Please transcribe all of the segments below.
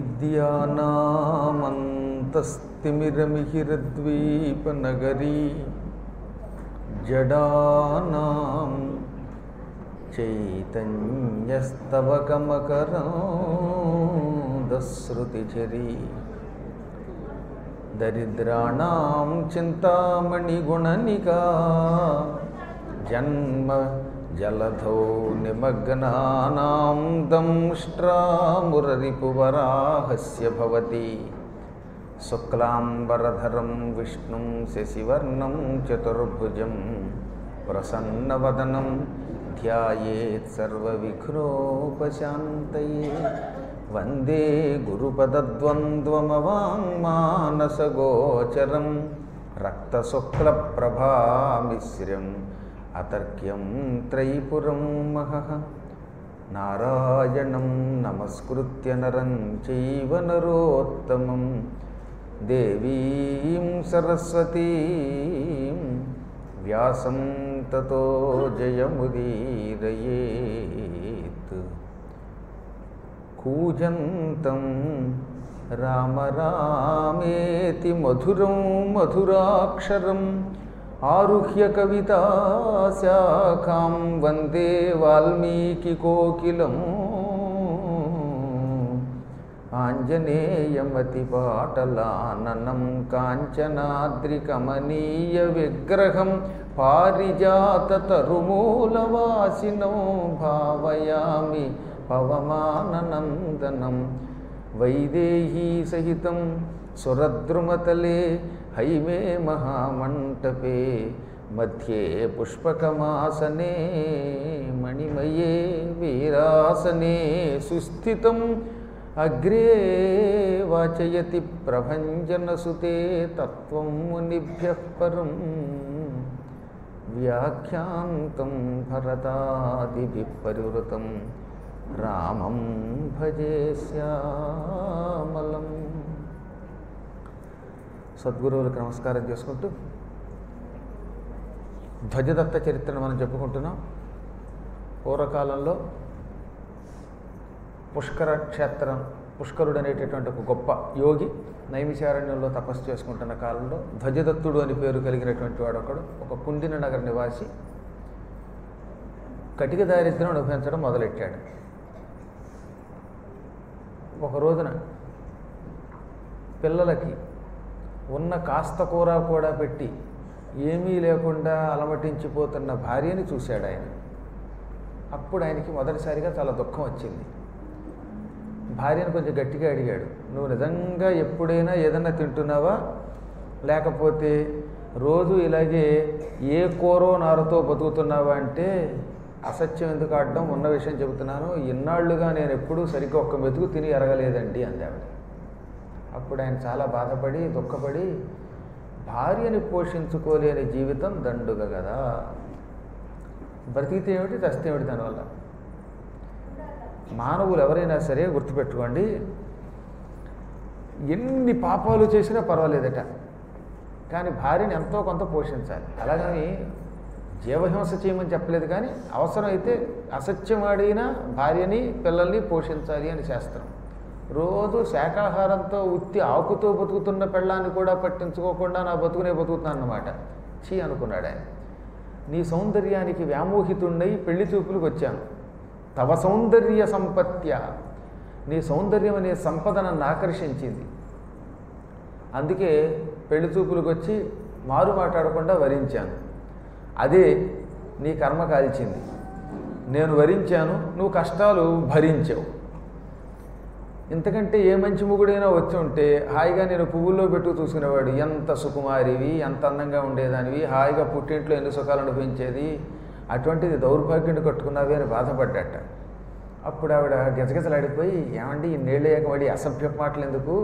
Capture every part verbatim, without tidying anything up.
అవిద్యానామంతస్తిమిరమిహిరద్వీపనగరీ జడానాం చైతన్యస్తవకమకరాంధశ్రుతిఝరీ దరిద్రాణాం చింతామణిగుణనికా జన్మ జలధౌ నిమగ్నానాం దంష్ట్రామురరిపువరాహస్య భవతి శుక్లాంబరధరం విష్ణుం శశివర్ణం చతుర్భుజం ప్రసన్నవదనం ధ్యాయేత్ సర్వవిఘ్నోపశాంతయే వందే గురుపదద్వంద్వమవాంగ్మానసగోచరం రక్తశుక్లప్రభామిశ్రం అతర్క్యం త్రైపురం మహః నారాయణం నమస్కృత్య నరం చైవ నరోత్తమం దేవీం సరస్వతీం వ్యాసం తతో జయముదీరయేత్. కూజంతం రామ రామేతి మధురం మధురాక్షరం ఆరుహ్య కవితాశాఖాం వందే వాల్మీకికోకిలం ఆంజనేయమతిపాటలాననం కాంచనాద్రికమనీయ విగ్రహం పారిజాతతరుమూలవాసినం భావయామి పవమాననందనం వైదేహీ సహితం సురద్రుమతలే హైమే మహామంటపే మధ్యే పుష్పకమాసనే మణిమయే వీరాసనే సుస్థితం అగ్రే వాచయతి ప్రభంజనసుతే తత్వం మునిభ్యః పరం వ్యాఖ్యాంతం భరతాదిభిః పరివృతం రామం భజే శ్యామలం. సద్గురువులకు నమస్కారం చేసుకుంటూ ధ్వజదత్త చరిత్రను మనం చెప్పుకుంటున్నాం. పూర్వకాలంలో పుష్కర క్షేత్రం పుష్కరుడు అనేటటువంటి ఒక గొప్ప యోగి నైమిషారణ్యంలో తపస్సు చేసుకుంటున్న కాలంలో ధ్వజదత్తుడు అని పేరు కలిగినటువంటి వాడు ఒకడు ఒక కుండిన నగర నివాసి కటిక దారిద్ర్యం అనుభవించడం మొదలెట్టాడు. ఒక రోజున పిల్లలకి ఉన్న కాస్త కూర కూడా పెట్టి ఏమీ లేకుండా అలమటించిపోతున్న భార్యని చూశాడు ఆయన. అప్పుడు ఆయనకి మొదటిసారిగా చాలా దుఃఖం వచ్చింది. భార్యను కొంచెం గట్టిగా అడిగాడు, నువ్వు నిజంగా ఎప్పుడైనా ఏదన్నా తింటున్నావా, లేకపోతే రోజు ఇలాగే ఏ కూరో నారతో బతుకుతున్నావా అంటే, అసత్యం ఎందుకు ఆడడం, ఉన్న విషయం చెబుతున్నాను, ఇన్నాళ్లుగా నేను ఎప్పుడూ సరిగ్గా ఒక్క మెతుకు తిని ఎరగలేదండి అంది ఆవిడ. అప్పుడు ఆయన చాలా బాధపడి దుఃఖపడి, భార్యని పోషించుకోలేని జీవితం దండుగ కదా, బ్రతికితే ఏమిటి చస్తే ఏమిటి దానివల్ల. మానవులు ఎవరైనా సరే గుర్తుపెట్టుకోండి, ఎన్ని పాపాలు చేసినా పర్వాలేదట, కానీ భార్యని ఎంతో కొంత పోషించాలి. అలాగని జీవహింస చేయమని చెప్పలేదు, కానీ అవసరమైతే అసత్యం ఆడినా భార్యని పిల్లల్ని పోషించాలి అని శాస్త్రం. రోజు శాకాహారంతో ఉత్తి ఆకుతో బతుకుతున్న పెళ్ళాన్ని కూడా పట్టించుకోకుండా నా బతుకునే బతుకుతున్నాను అన్నమాట. చీ అనుకున్నాడు ఆయన. నీ సౌందర్యానికి వ్యామోహితున్నై పెళ్లి చూపులకు వచ్చాను. తవ సౌందర్య సంపత్య, నీ సౌందర్యం అనే సంపద నన్ను ఆకర్షించింది. అందుకే పెళ్లి చూపులకు వచ్చి మారు మాట్లాడకుండా వరించాను. అదే నీ కర్మ కాల్చింది. నేను వరించాను, నువ్వు కష్టాలు భరించావు. ఇంతకంటే ఏ మంచి మొగుడైనా వచ్చి ఉంటే హాయిగా నేను పువ్వుల్లో పెట్టు చూసుకునేవాడు. ఎంత సుకుమారివి, ఎంత అందంగా ఉండేదానివి, హాయిగా పుట్టింట్లో ఎన్ని సుఖాలు అనుభవించేది, అటువంటిది దౌర్భాగ్యుని కట్టుకున్నావే అని బాధపడ్డట. అప్పుడు ఆవిడ గజగజలాడిపోయి, ఏమండి ఇన్నేళ్ళు ఏకబడి అసభ్య మాటలు ఎందుకు,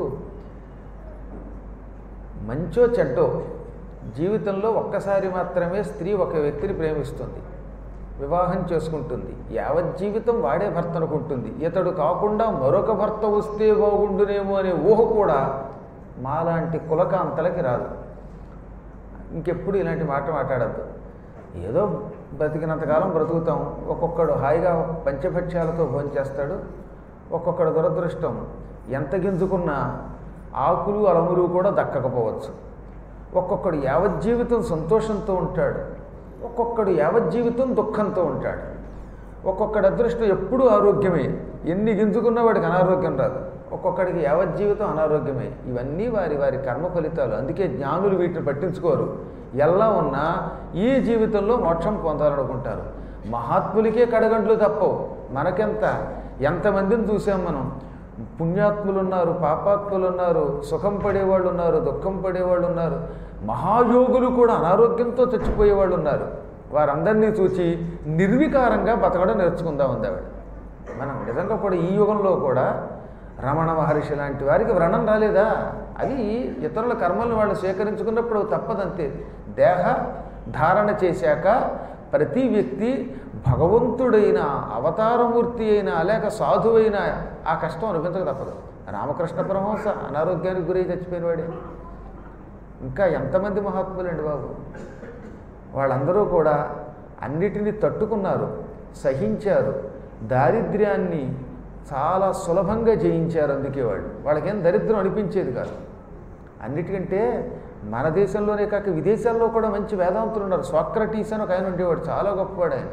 మంచో చెడ్డో జీవితంలో ఒక్కసారి మాత్రమే స్త్రీ ఒక వ్యక్తిని ప్రేమిస్తుంది, వివాహం చేసుకుంటుంది, యావజ్జీవితం వాడే భర్త అనుకుంటుంది. ఇతడు కాకుండా మరొక భర్త వస్తే బాగుండునేమో అనే ఊహ కూడా మాలాంటి కులకాంతలకి రాదు. ఇంకెప్పుడు ఇలాంటి మాట మాట్లాడద్దు. ఏదో బ్రతికినంతకాలం బ్రతుకుతాం. ఒక్కొక్కడు హాయిగా పంచభక్ష్యాలతో భోజనం చేస్తాడు, ఒక్కొక్కడు దురదృష్టం ఎంత గింజుకున్నా ఆకులు అలములు కూడా దక్కకపోవచ్చు. ఒక్కొక్కడు యావజ్జీవితం సంతోషంతో ఉంటాడు, ఒక్కొక్కడు యావజ్జీవితం దుఃఖంతో ఉంటాడు. ఒక్కొక్కడి అదృష్టం ఎప్పుడూ ఆరోగ్యమే, ఎన్ని గింజుకున్నా వాడికి అనారోగ్యం రాదు. ఒక్కొక్కడికి యావజ్జీవితం అనారోగ్యమే. ఇవన్నీ వారి వారి కర్మ ఫలితాలు. అందుకే జ్ఞానులు వీటిని పట్టించుకోరు. ఎలా ఉన్నా ఈ జీవితంలో మోక్షం పొందాలనుకుంటారు. మహాత్ములకే కడగండ్లు తప్పవు, మనకెంత. ఎంతమందిని చూసాం మనం. పుణ్యాత్ములు ఉన్నారు, పాపాత్ములు ఉన్నారు, సుఖం పడేవాళ్ళు ఉన్నారు, దుఃఖం పడేవాళ్ళు ఉన్నారు, మహాయోగులు కూడా అనారోగ్యంతో చచ్చిపోయేవాళ్ళు ఉన్నారు. వారందరినీ చూచి నిర్వికారంగా బతకడం నేర్చుకుందాం ఉంది ఆవిడ. మనం నిజంగా కూడా ఈ యుగంలో కూడా రమణ మహర్షి లాంటి వారికి వ్రణం రాలేదా? అవి ఇతరుల కర్మలను వాళ్ళు స్వీకరించుకున్నప్పుడు తప్పదంతే. దేహ ధారణ చేశాక ప్రతి వ్యక్తి భగవంతుడైన అవతారమూర్తి అయినా లేక సాధువైన ఆ కష్టం అనిపించక తప్పదు. రామకృష్ణ పరమహంస అనారోగ్యానికి గురై చచ్చిపోయినవాడే. ఇంకా ఎంతమంది మహాత్ములండి బాబు. వాళ్ళందరూ కూడా అన్నిటినీ తట్టుకున్నారు, సహించారు, దారిద్ర్యాన్ని చాలా సులభంగా జయించారు. అందుకే వాళ్ళు వాళ్ళకేం దరిద్రం అనిపించేది కాదు. అన్నిటికంటే మన దేశంలోనే కాక విదేశాల్లో కూడా మంచి వేదాంతులు ఉన్నారు. సోక్రటీస్ అని ఒక ఆయన ఉండేవాడు, చాలా గొప్పవాడు ఆయన.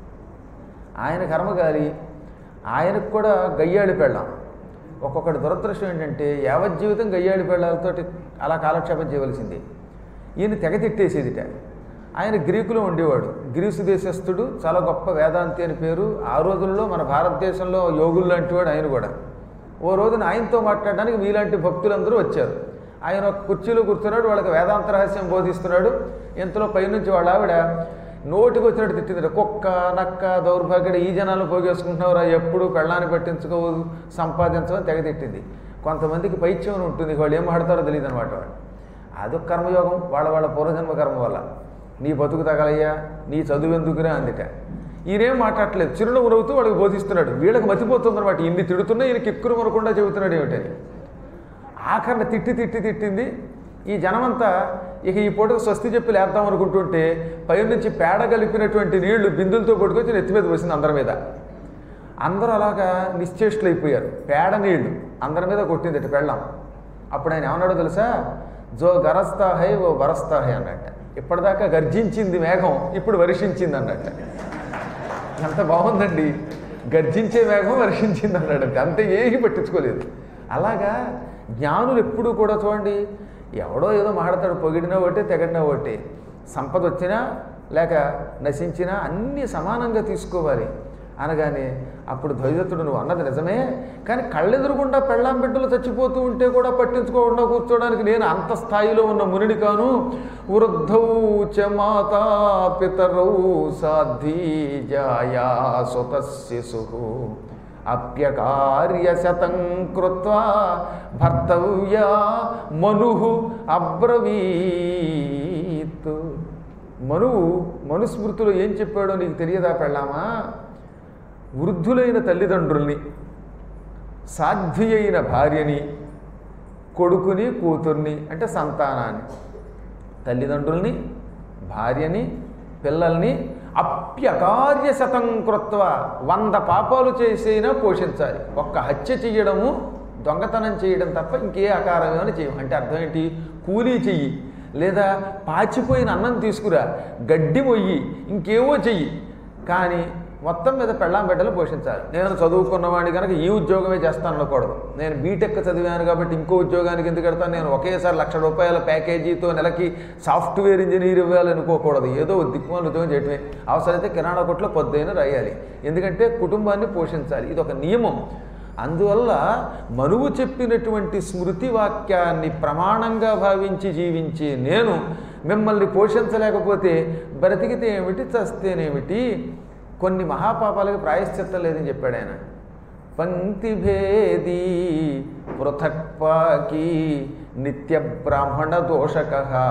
ఆయన కర్మగాలి, ఆయనకు కూడా గయ్యాళి పెళ్ళాం. ఒక్కొక్కటి దురదృష్టం ఏంటంటే యావజ్జీవితం గయ్యాళి పెళ్ళాలతోటి అలా కాలక్షేపం చేయవలసింది. ఈయన తెగ తిట్టేసేదిట. ఆయన గ్రీకులో ఉండేవాడు, గ్రీసు దేశస్థుడు, చాలా గొప్ప వేదాంతి అని పేరు. ఆ రోజుల్లో మన భారతదేశంలో యోగులు లాంటి వాడు ఆయన కూడా. ఓ రోజున ఆయనతో మాట్లాడడానికి మీలాంటి భక్తులందరూ వచ్చారు. ఆయన ఒక కుర్చీలో కూర్చున్నాడు, వాళ్ళకి వేదాంత రహస్యం బోధిస్తున్నాడు. ఇంతలో పైనుంచి వాళ్ళ ఆవిడ నోటికి వచ్చినట్టు తిట్టింది. కుక్క నక్క దౌర్భాగ్యుడు, ఈ జనాలు పోగేసుకుంటున్నావురా, ఎప్పుడు పెళ్ళాన్ని పట్టించుకోవు, సంపాదించమని తెగ తిట్టింది. కొంతమందికి పైత్యం ఉంటుంది, వాళ్ళు ఏం మాడతారో తెలియదు అనమాట. వాళ్ళు అదొక కర్మయోగం, వాళ్ళ వాళ్ళ పూర్వజన్మ కర్మ వల్ల. నీ బతుకు తగలయ్యా, నీ చదువు ఎందుకురా అందుక. ఈయనేం మాట్లాడలేదు, చిరునవ్వు నవ్వుతూ వాళ్ళకి బోధిస్తున్నాడు. వీళ్ళకి మతిపోతుంది అనమాట, ఇన్ని తిడుతున్నా ఈయనకి ఎక్కువ మనకుండా చెబుతున్నాడు ఏమిటని. ఆఖరణ తిట్టి తిట్టి తిట్టింది. ఈ జనమంతా ఇక ఈ పూటకు స్వస్తి చెప్పి లేద్దాం అనుకుంటుంటే పైనుంచి పేడ కలిపినటువంటి నీళ్లు బిందులతో పట్టుకొచ్చి నెత్తి మీద పోసింది అందరి మీద. అందరూ అలాగా నిశ్చేష్టులు అయిపోయారు. పేడ నీళ్లు అందరి మీద కొట్టింది ఇటు పెళ్ళాం. అప్పుడు ఆయన ఏమన్నాడో తెలుసా? జో గరస్తా హై ఓ వరస్తా హై అన్నట్ట. ఇప్పటిదాకా గర్జించింది మేఘం, ఇప్పుడు వర్షించింది అన్నట్ట. ఎంత బాగుందండి, గర్జించే మేఘం వర్షించింది అన్నాడంటే. అంతే, ఏమీ పట్టించుకోలేదు. అలాగా జ్ఞానులు ఎప్పుడూ కూడా చూడండి, ఎవడో ఏదో మాట్లాడతాడు, పొగిడినా ఒకటే తెగడినా ఒకటే, సంపద వచ్చినా లేక నశించినా అన్నీ సమానంగా తీసుకోవాలి అనగానే అప్పుడు ద్వైతతుడు నువ్వు అన్నది నిజమే, కానీ కళ్ళెదురుగుండా పెళ్ళాం బిడ్డలు చచ్చిపోతూ ఉంటే కూడా పట్టించుకోకుండా కూర్చోడానికి నేను అంత స్థాయిలో ఉన్న మునిని కాను. వృద్ధౌ చ మాతా పితరౌ సాధ్వీ జాయా సుత శిశు అప్యకార్య శతం కృత్వా భర్తవ్యా మనుః అబ్రవీత్. మనువు మనుస్మృతిలో ఏం చెప్పాడో నీకు తెలియదా పెళ్ళామా? వృద్ధులైన తల్లిదండ్రుల్ని, సాధ్వి అయిన భార్యని, కొడుకుని కూతుర్ని అంటే సంతానాన్ని, తల్లిదండ్రుల్ని, భార్యని, పిల్లల్ని అప్యకార్య శతం కృత్వ వంద పాపాలు చేసైనా పోషించాలి. ఒక్క హత్య చెయ్యడము, దొంగతనం చేయడం తప్ప ఇంకే అకారమేమని చేయం. అంటే అర్థం ఏంటి? కూలీ చెయ్యి, లేదా పాచిపోయిన అన్నం తీసుకురా, గడ్డి మొయ్యి, ఇంకేవో చెయ్యి, కానీ మొత్తం మీద పెళ్ళాం బిడ్డలు పోషించాలి. నేను చదువుకున్నవాడిని కనుక ఈ ఉద్యోగమే చేస్తాను అనకూడదు. నేను బీటెక్ చదివాను కాబట్టి ఇంకో ఉద్యోగానికి ఎందుకు పెడతాను, నేను ఒకేసారి లక్ష రూపాయల ప్యాకేజీతో నెలకి సాఫ్ట్వేర్ ఇంజనీర్ ఇవ్వాలి అనుకోకూడదు. ఏదో దిక్కుమాల ఉద్యోగం చేయటమే. అవసరమైతే కిరాణా కొట్లో పొద్దున రాయాలి, ఎందుకంటే కుటుంబాన్ని పోషించాలి. ఇది ఒక నియమం. అందువల్ల మనువు చెప్పినటువంటి స్మృతి వాక్యాన్ని ప్రమాణంగా భావించి జీవించి నేను మిమ్మల్ని పోషించలేకపోతే బ్రతికితే ఏమిటి, చస్తేనేమిటి, కొన్ని మహాపాపాలకు ప్రాయశ్చిత్తం లేదని చెప్పాడు ఆయన. పంక్తిభేదీ పృథక్పాకీ నిత్య బ్రాహ్మణ దోషక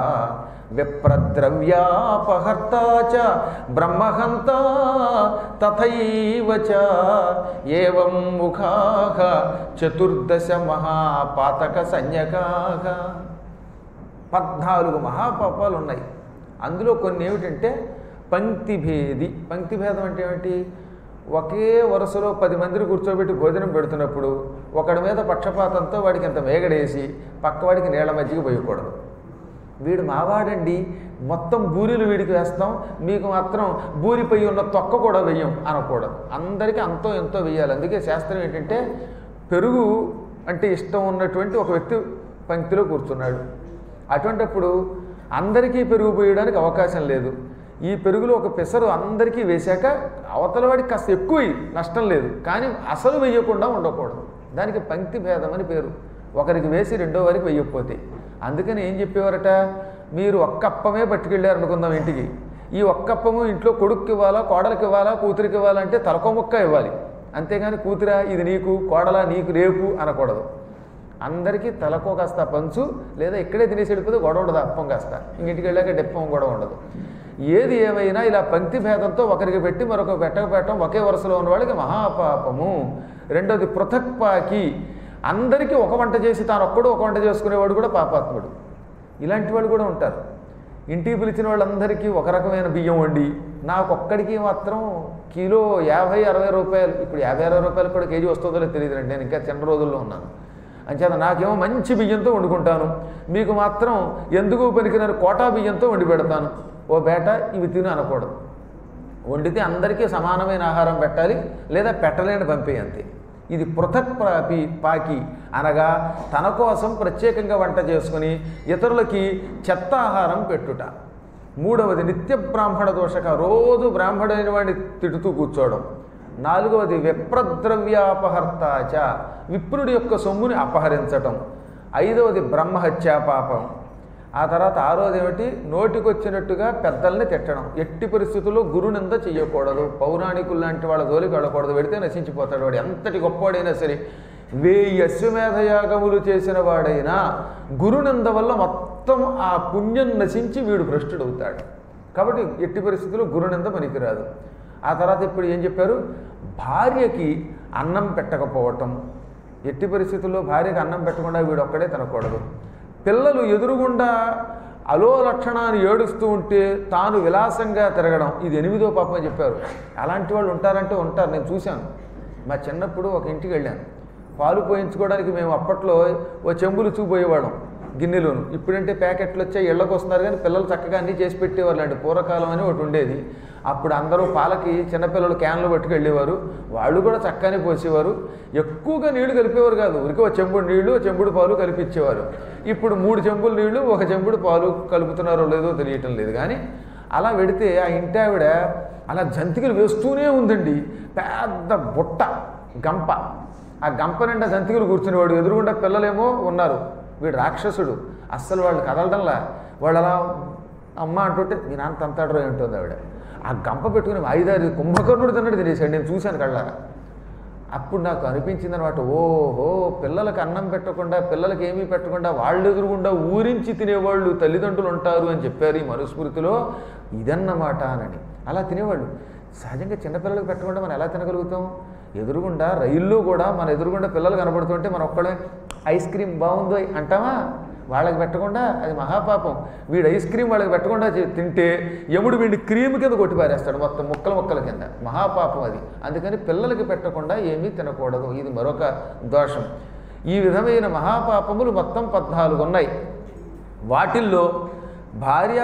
విప్రద్రవ్యాపహర్త చ బ్రహ్మహంత తథైవ చ ఏవం ముఖాః చతుర్దశ మహాపాతక సంజ్ఞకాః. పద్నాలుగు మహాపాపాలు ఉన్నాయి. అందులో కొన్ని ఏమిటంటే పంక్తిభేది. పంక్తిభేదం అంటే ఏమిటి? ఒకే వరుసలో పది మందిని కూర్చోబెట్టి భోజనం పెడుతున్నప్పుడు ఒకడి మీద పక్షపాతంతో వాడికి ఇంత వేగడేసి పక్కవాడికి నీళ్ల మధ్యకి పోయకూడదు. వీడు మావాడండి, మొత్తం బూరీలు వీడికి వేస్తాం, మీకు మాత్రం బూరిపై ఉన్న తొక్క కూడా వెయ్యం అనకూడదు. అందరికీ అంతో ఎంతో వెయ్యాలి. అందుకే శాస్త్రం ఏంటంటే పెరుగు అంటే ఇష్టం ఉన్నటువంటి ఒక వ్యక్తి పంక్తిలో కూర్చున్నాడు. అటువంటిప్పుడు అందరికీ పెరుగు పోయడానికి అవకాశం లేదు. ఈ పెరుగులో ఒక పెసరు అందరికీ వేశాక అవతల వాడికి కాస్త ఎక్కువ నష్టం లేదు, కానీ అసలు వెయ్యకుండా ఉండకూడదు. దానికి పంక్తి భేదం అని పేరు. ఒకరికి వేసి రెండో వారికి వెయ్యకపోతే. అందుకని ఏం చెప్పేవారట, మీరు ఒక్కప్పమే పట్టుకెళ్ళారు అనుకుందాం ఇంటికి, ఈ ఒక్కప్పము ఇంట్లో కొడుక్కి ఇవ్వాలా, కోడలికి ఇవ్వాలా, కూతురికి ఇవ్వాలంటే తలకో ముక్క ఇవ్వాలి. అంతేగాని కూతురా ఇది నీకు, కోడలా నీకు రేపు అనకూడదు. అందరికీ తలకో కాస్త పంచు, లేదా ఇక్కడే తినేసి వెళ్ళిపోతే గొడవ ఉండదు, అప్పం కాస్త ఇంటికి వెళ్ళాక డెప్పం గొడవ ఉండదు. ఏది ఏమైనా ఇలా పంక్తి భేదంతో ఒకరికి పెట్టి మరొక పెట్టకపోవటం ఒకే వరుసలో ఉన్న వాళ్ళకి మహాపాపము. రెండోది పృథక్పాకి, అందరికీ ఒక వంట చేసి తాను ఒక్కడు ఒక వంట చేసుకునేవాడు కూడా పాపాత్ముడు. ఇలాంటి వాళ్ళు కూడా ఉంటారు. ఇంటికి పిలిచిన వాళ్ళందరికీ ఒక రకమైన బియ్యం వండి నాకొక్కడికి మాత్రం కిలో యాభై అరవై రూపాయలు, ఇప్పుడు యాభై అరవై రూపాయలు కూడా కేజీ వస్తుందో తెలియదు రండి, నేను ఇంకా చిన్న రోజుల్లో ఉన్నాను. అంచేత నాకేమో మంచి బియ్యంతో వండుకుంటాను, మీకు మాత్రం ఎందుకు పనికిరాని కోటా బియ్యంతో వండి పెడతాను, ఓ బేట ఇవి తిను అనకూడదు. వండితే అందరికీ సమానమైన ఆహారం పెట్టాలి, లేదా పెట్టలేని పంపే అంతే. ఇది పృథక్ ప్రాపి పాకి అనగా తన కోసం ప్రత్యేకంగా వంట చేసుకుని ఇతరులకి చెత్త ఆహారం పెట్టుట. మూడవది నిత్య బ్రాహ్మణ దోషక, రోజు బ్రాహ్మణుడైన వాడిని తిడుతూ కూర్చోవడం. నాలుగవది విప్రద్రవ్యాపహర్తాచ, విప్రుడి యొక్క సొమ్ముని అపహరించటం. ఐదవది బ్రహ్మహత్యా పాపం. ఆ తర్వాత ఆరోది ఏమిటి, నోటికొచ్చినట్టుగా పెద్దల్ని తిట్టడం. ఎట్టి పరిస్థితుల్లో గురునింద చెయ్యకూడదు. పౌరాణికులు లాంటి వాళ్ళ జోలికి వెళ్ళకూడదు, వెడితే నశించిపోతాడు వాడు. ఎంతటి గొప్పవాడైనా సరే, వేయి అశ్వమేధయాగములు చేసిన వాడైనా గురునింద వల్ల మొత్తం ఆ పుణ్యం నశించి వీడు భ్రష్టుడవుతాడు. కాబట్టి ఎట్టి పరిస్థితుల్లో గురునింద పనికిరాదు. ఆ తర్వాత ఇప్పుడు ఏం చెప్పారు, భార్యకి అన్నం పెట్టకపోవటం. ఎట్టి పరిస్థితుల్లో భార్యకి అన్నం పెట్టకుండా వీడు ఒక్కడే తినకూడదు. పిల్లలు ఎదురుగుండా అలో లక్షణాన్ని ఏడుస్తూ ఉంటే తాను విలాసంగా తిరగడం, ఇది ఎనిమిదో పాపం చెప్పారు. అలాంటి వాళ్ళు ఉంటారంటే ఉంటారు, నేను చూశాను. మా చిన్నప్పుడు ఒక ఇంటికి వెళ్ళాను, పాలు పోయించుకోవడానికి మేము అప్పట్లో ఓ చెంబులు చూపోయేవాళ్ళం గిన్నెలోను. ఇప్పుడంటే ప్యాకెట్లు వచ్చాయి, ఇళ్ళకు వస్తున్నారు, కానీ పిల్లలు చక్కగా అన్నీ చేసి పెట్టేవాళ్ళు అండి. పూర్వకాలం అని ఒకటి ఉండేది. అప్పుడు అందరూ పాలకి చిన్నపిల్లలు క్యాన్లు పట్టుకెళ్ళేవారు, వాళ్ళు కూడా చక్కగానే పోసేవారు. ఎక్కువగా నీళ్లు కలిపేవారు కాదు, ఉరికి ఒక చెంబుడు నీళ్లు చెంబుడు పాలు కలిపిచ్చేవారు. ఇప్పుడు మూడు చెంబులు నీళ్లు ఒక చెంబుడు పాలు కలుపుతున్నారో లేదో తెలియటం లేదు. కానీ అలా పెడితే ఆ ఇంటి ఆవిడ అలా జంతికలు వేస్తూనే ఉందండి. పెద్ద బుట్ట గంప, ఆ గంప నిండా జంతికలు కూర్చునేవాడు. ఎదురుగుండా పిల్లలేమో ఉన్నారు. వీడు రాక్షసుడు, అస్సలు వాళ్ళు కదలడంలా. వాళ్ళు అలా అమ్మ అంటుంటే మీ నాన్న తంతాడరో ఏంటోంది ఆవిడ. ఆ గంప పెట్టుకుని ఐదారు కుంభకర్ణుడు తిన్నట్టు తినేసాడు. నేను చూశాను కళ్ళారా. అప్పుడు నాకు అనిపించింది అనమాట, ఓహో పిల్లలకు అన్నం పెట్టకుండా, పిల్లలకి ఏమీ పెట్టకుండా వాళ్ళు ఎదురుగుండా ఊరించి తినేవాళ్ళు తల్లిదండ్రులు ఉంటారు అని చెప్పారు ఈ మనుస్మృతిలో. ఇదన్నమాట అని అలా తినేవాళ్ళు. సహజంగా చిన్నపిల్లలకు పెట్టకుండా మనం ఎలా తినగలుగుతాం? ఎదురుగుండా రైల్లో కూడా మన ఎదురుగుండా పిల్లలు కనబడుతుంటే మనం ఒక్కడే ఐస్ క్రీమ్ బాగుందో అంటామా? వాళ్ళకి పెట్టకుండా అది మహాపాపం. వీడు ఐస్ క్రీమ్ వాళ్ళకి పెట్టకుండా తింటే యముడు వీడిని క్రీమ్ కింద కొట్టి పారేస్తాడు, మొత్తం ముక్కల ముక్కల కింద. మహాపాపం అది. అందుకని పిల్లలకి పెట్టకుండా ఏమీ తినకూడదు. ఇది మరొక దోషం. ఈ విధమైన మహాపాపములు మొత్తం పద్నాలుగు ఉన్నాయి. వాటిల్లో భార్య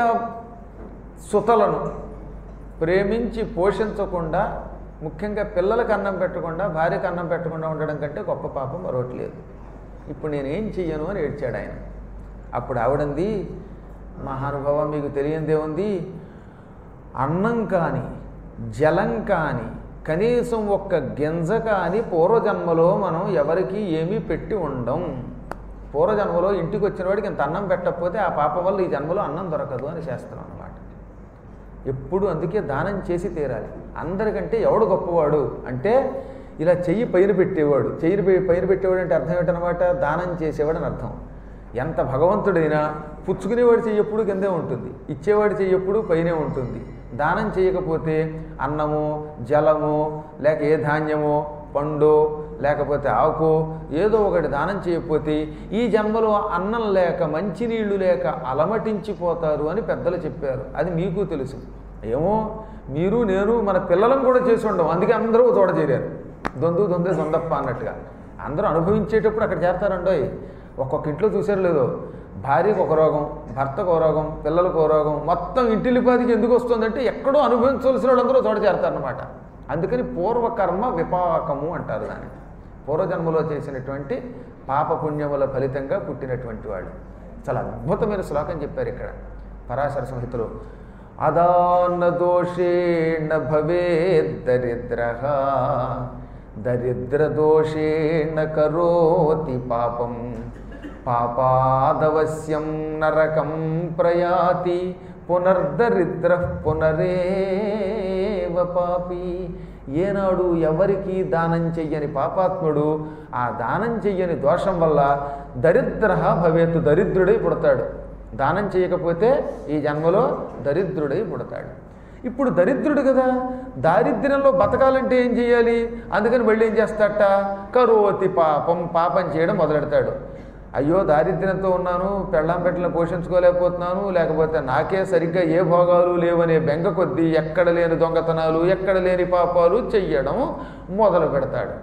సుతలను ప్రేమించి పోషించకుండా, ముఖ్యంగా పిల్లలకు అన్నం పెట్టకుండా, భార్యకు అన్నం పెట్టకుండా ఉండడం కంటే గొప్ప పాపం మరొకటి లేదు. ఇప్పుడు నేనేం చెయ్యను అని ఏడ్చాడు ఆయన. అప్పుడు ఆవిడంది, మహానుభావం మీకు తెలియందేముంది, అన్నం కానీ జలం కానీ కనీసం ఒక్క గింజ కానీ పూర్వజన్మలో మనం ఎవరికి ఏమీ పెట్టి ఉండం. పూర్వజన్మలో ఇంటికి వచ్చిన వాడికి ఇంత అన్నం పెట్టకపోతే ఆ పాపం వల్ల ఈ జన్మలో అన్నం దొరకదు అని శాస్త్రం అన్నమాట. ఎప్పుడు అందుకే దానం చేసి తీరాలి. అందరికంటే ఎవడు గొప్పవాడు అంటే ఇలా చెయ్యి పైన పెట్టేవాడు. చెయ్యి పైన పెట్టేవాడు అంటే అర్థం ఏంటనమాట, దానం చేసేవాడు అని అర్థం. ఎంత భగవంతుడైనా పుచ్చుకునేవాడు చెయ్యి ఎప్పుడు కిందే ఉంటుంది, ఇచ్చేవాడు చెయ్యి ఎప్పుడు పైనే ఉంటుంది. దానం చేయకపోతే అన్నము జలము లేక ఏ ధాన్యమో పండు లేకపోతే ఆకు ఏదో ఒకటి దానం చేయకపోతే ఈ జన్మలో అన్నం లేక మంచినీళ్లు లేక అలమటించిపోతారు అని పెద్దలు చెప్పారు. అది మీకు తెలుసు. ఏమో మీరు నేను మన పిల్లలను కూడా చేసి ఉండం, అందుకే అందరూ తోడ చేరారు. దొందు దొందే దొందప్ప అన్నట్టుగా అందరూ అనుభవించేటప్పుడు అక్కడ చేరతారండో. ఒక్కొక్క ఇంట్లో చూసారు లేదో, భార్యకు ఒక రోగం, భర్తకు ఒక రోగం, పిల్లలకు ఒక రోగం, మొత్తం ఇంటిల్లిపాదికి ఎందుకు వస్తుందంటే ఎక్కడో అనుభవించవలసిన వాళ్ళందరూ తోడ చేరతారనమాట. అందుకని పూర్వకర్మ విపాకము అంటారు దాన్ని. పూర్వజన్మలో చేసినటువంటి పాపపుణ్యముల ఫలితంగా పుట్టినటువంటి వాళ్ళు. చాలా అద్భుతమైన శ్లోకం చెప్పారు ఇక్కడ పరాశర సంహితలో. అదాన్న దోషేణ భవేద్ దరిద్రః దరిద్ర దోషేణ కరోతి పాపం పాపాదవశ్యం నరకం ప్రయాతి పునర్దరిద్ర పునరేవ పాపి. ఏనాడు ఎవరికి దానం చెయ్యని పాపాత్ముడు ఆ దానం చెయ్యని దోషం వల్ల దరిద్ర భవేతు, దరిద్రుడై పుడతాడు. దానం చేయకపోతే ఈ జన్మలో దరిద్రుడై పుడతాడు. ఇప్పుడు దరిద్రుడు కదా, దారిద్ర్యంలో బతకాలంటే ఏం చేయాలి? అందుకని మళ్ళీ ఏం చేస్తాడట? కరోతి పాపం, పాపం చేయడం మొదలెడతాడు. అయ్యో దారిద్ర్యంతో ఉన్నాను, పెళ్ళాం పెట్టలను పోషించుకోలేకపోతున్నాను, లేకపోతే నాకే సరిగ్గా ఏ భోగాలు లేవనే బెంగ కొద్దీ ఎక్కడ లేని దొంగతనాలు, ఎక్కడ లేని పాపాలు చెయ్యడం మొదలు పెడతాడు.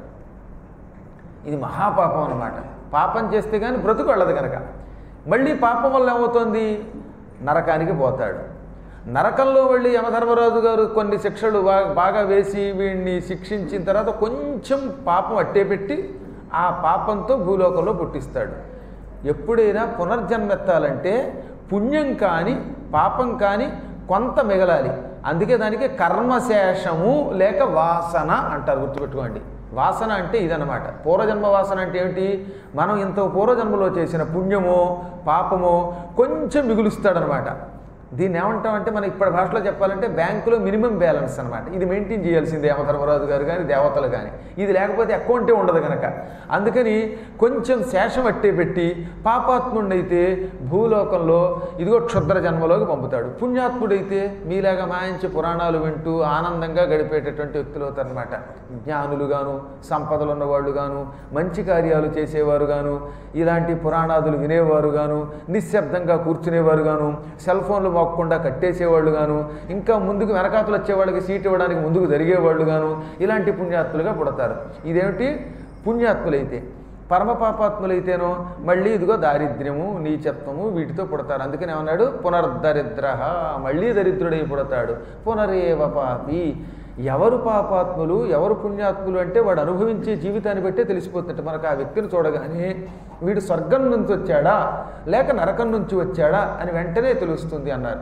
ఇది మహాపాపం అన్నమాట. పాపం చేస్తే కానీ బ్రతుకు వెళ్ళదు కనుక మళ్ళీ పాపం వల్ల ఏమవుతుంది? నరకానికి పోతాడు. నరకంలో వెళ్ళి యమధర్మరాజు గారు కొన్ని శిక్షలు బాగా వేసి వీడిని శిక్షించిన తర్వాత కొంచెం పాపం అట్టే పెట్టి ఆ పాపంతో భూలోకంలో పుట్టిస్తాడు. ఎప్పుడైనా పునర్జన్మెత్తాలంటే పుణ్యం కానీ పాపం కానీ కొంత మిగలాలి. అందుకే దానికి కర్మశేషము లేక వాసన అంటారు. గుర్తుపెట్టుకోండి, వాసన అంటే ఇదన్నమాట. పూర్వజన్మ వాసన అంటే ఏమిటి? మనం ఇంత పూర్వజన్మలో చేసిన పుణ్యమో పాపమో కొంచెం మిగులుస్తాడనమాట. దీన్ని ఏమంటామంటే మనం ఇప్పటి భాషలో చెప్పాలంటే బ్యాంకులో మినిమం బ్యాలెన్స్ అనమాట. ఇది మెయింటైన్ చేయాల్సిందే యమధర్మరాజు గారు కానీ దేవతలు కానీ. ఇది లేకపోతే అకౌంటే ఉండదు కనుక అందుకని కొంచెం శేషం అట్టే పెట్టి పాపాత్ముడైతే భూలోకంలో ఇదిగో క్షుద్ర జన్మలోకి పంపుతాడు. పుణ్యాత్ముడైతే మీలాగా మాయించి పురాణాలు వింటూ ఆనందంగా గడిపేటటువంటి వ్యక్తులు అవుతారనమాట. జ్ఞానులు గాను, సంపదలు ఉన్నవాళ్ళు గాను, మంచి కార్యాలు చేసేవారు గాను, ఇలాంటి పురాణాదులు వినేవారు గాను, నిశ్శబ్దంగా కూర్చునేవారు గాను, సెల్ ఫోన్లు మోక్కుండా కట్టేసేవాళ్ళు గాను, ఇంకా ముందుకు వెనకాతలు వచ్చేవాళ్ళకి సీట్ ఇవ్వడానికి ముందుకు జరిగేవాళ్ళు గాను, ఇలాంటి పుణ్యాత్ములుగా పుడతారు. ఇదేమిటి? పుణ్యాత్ములైతే. పరమపాపాత్ములైతేనో మళ్ళీ ఇదిగో దారిద్ర్యము, నీచత్వము వీటితో పుడతారు. అందుకని ఏమన్నాడు? పునర్దరిద్ర, మళ్ళీ దరిద్రుడై పుడతాడు. పునరేవ పాపి. ఎవరు పాపాత్ములు ఎవరు పుణ్యాత్ములు అంటే వాడు అనుభవించే జీవితాన్ని బట్టే తెలిసిపోతుంట మనకు. ఆ వ్యక్తిని చూడగానే వీడు స్వర్గం నుంచి వచ్చాడా లేక నరకం నుంచి వచ్చాడా అని వెంటనే తెలుస్తుంది అన్నారు.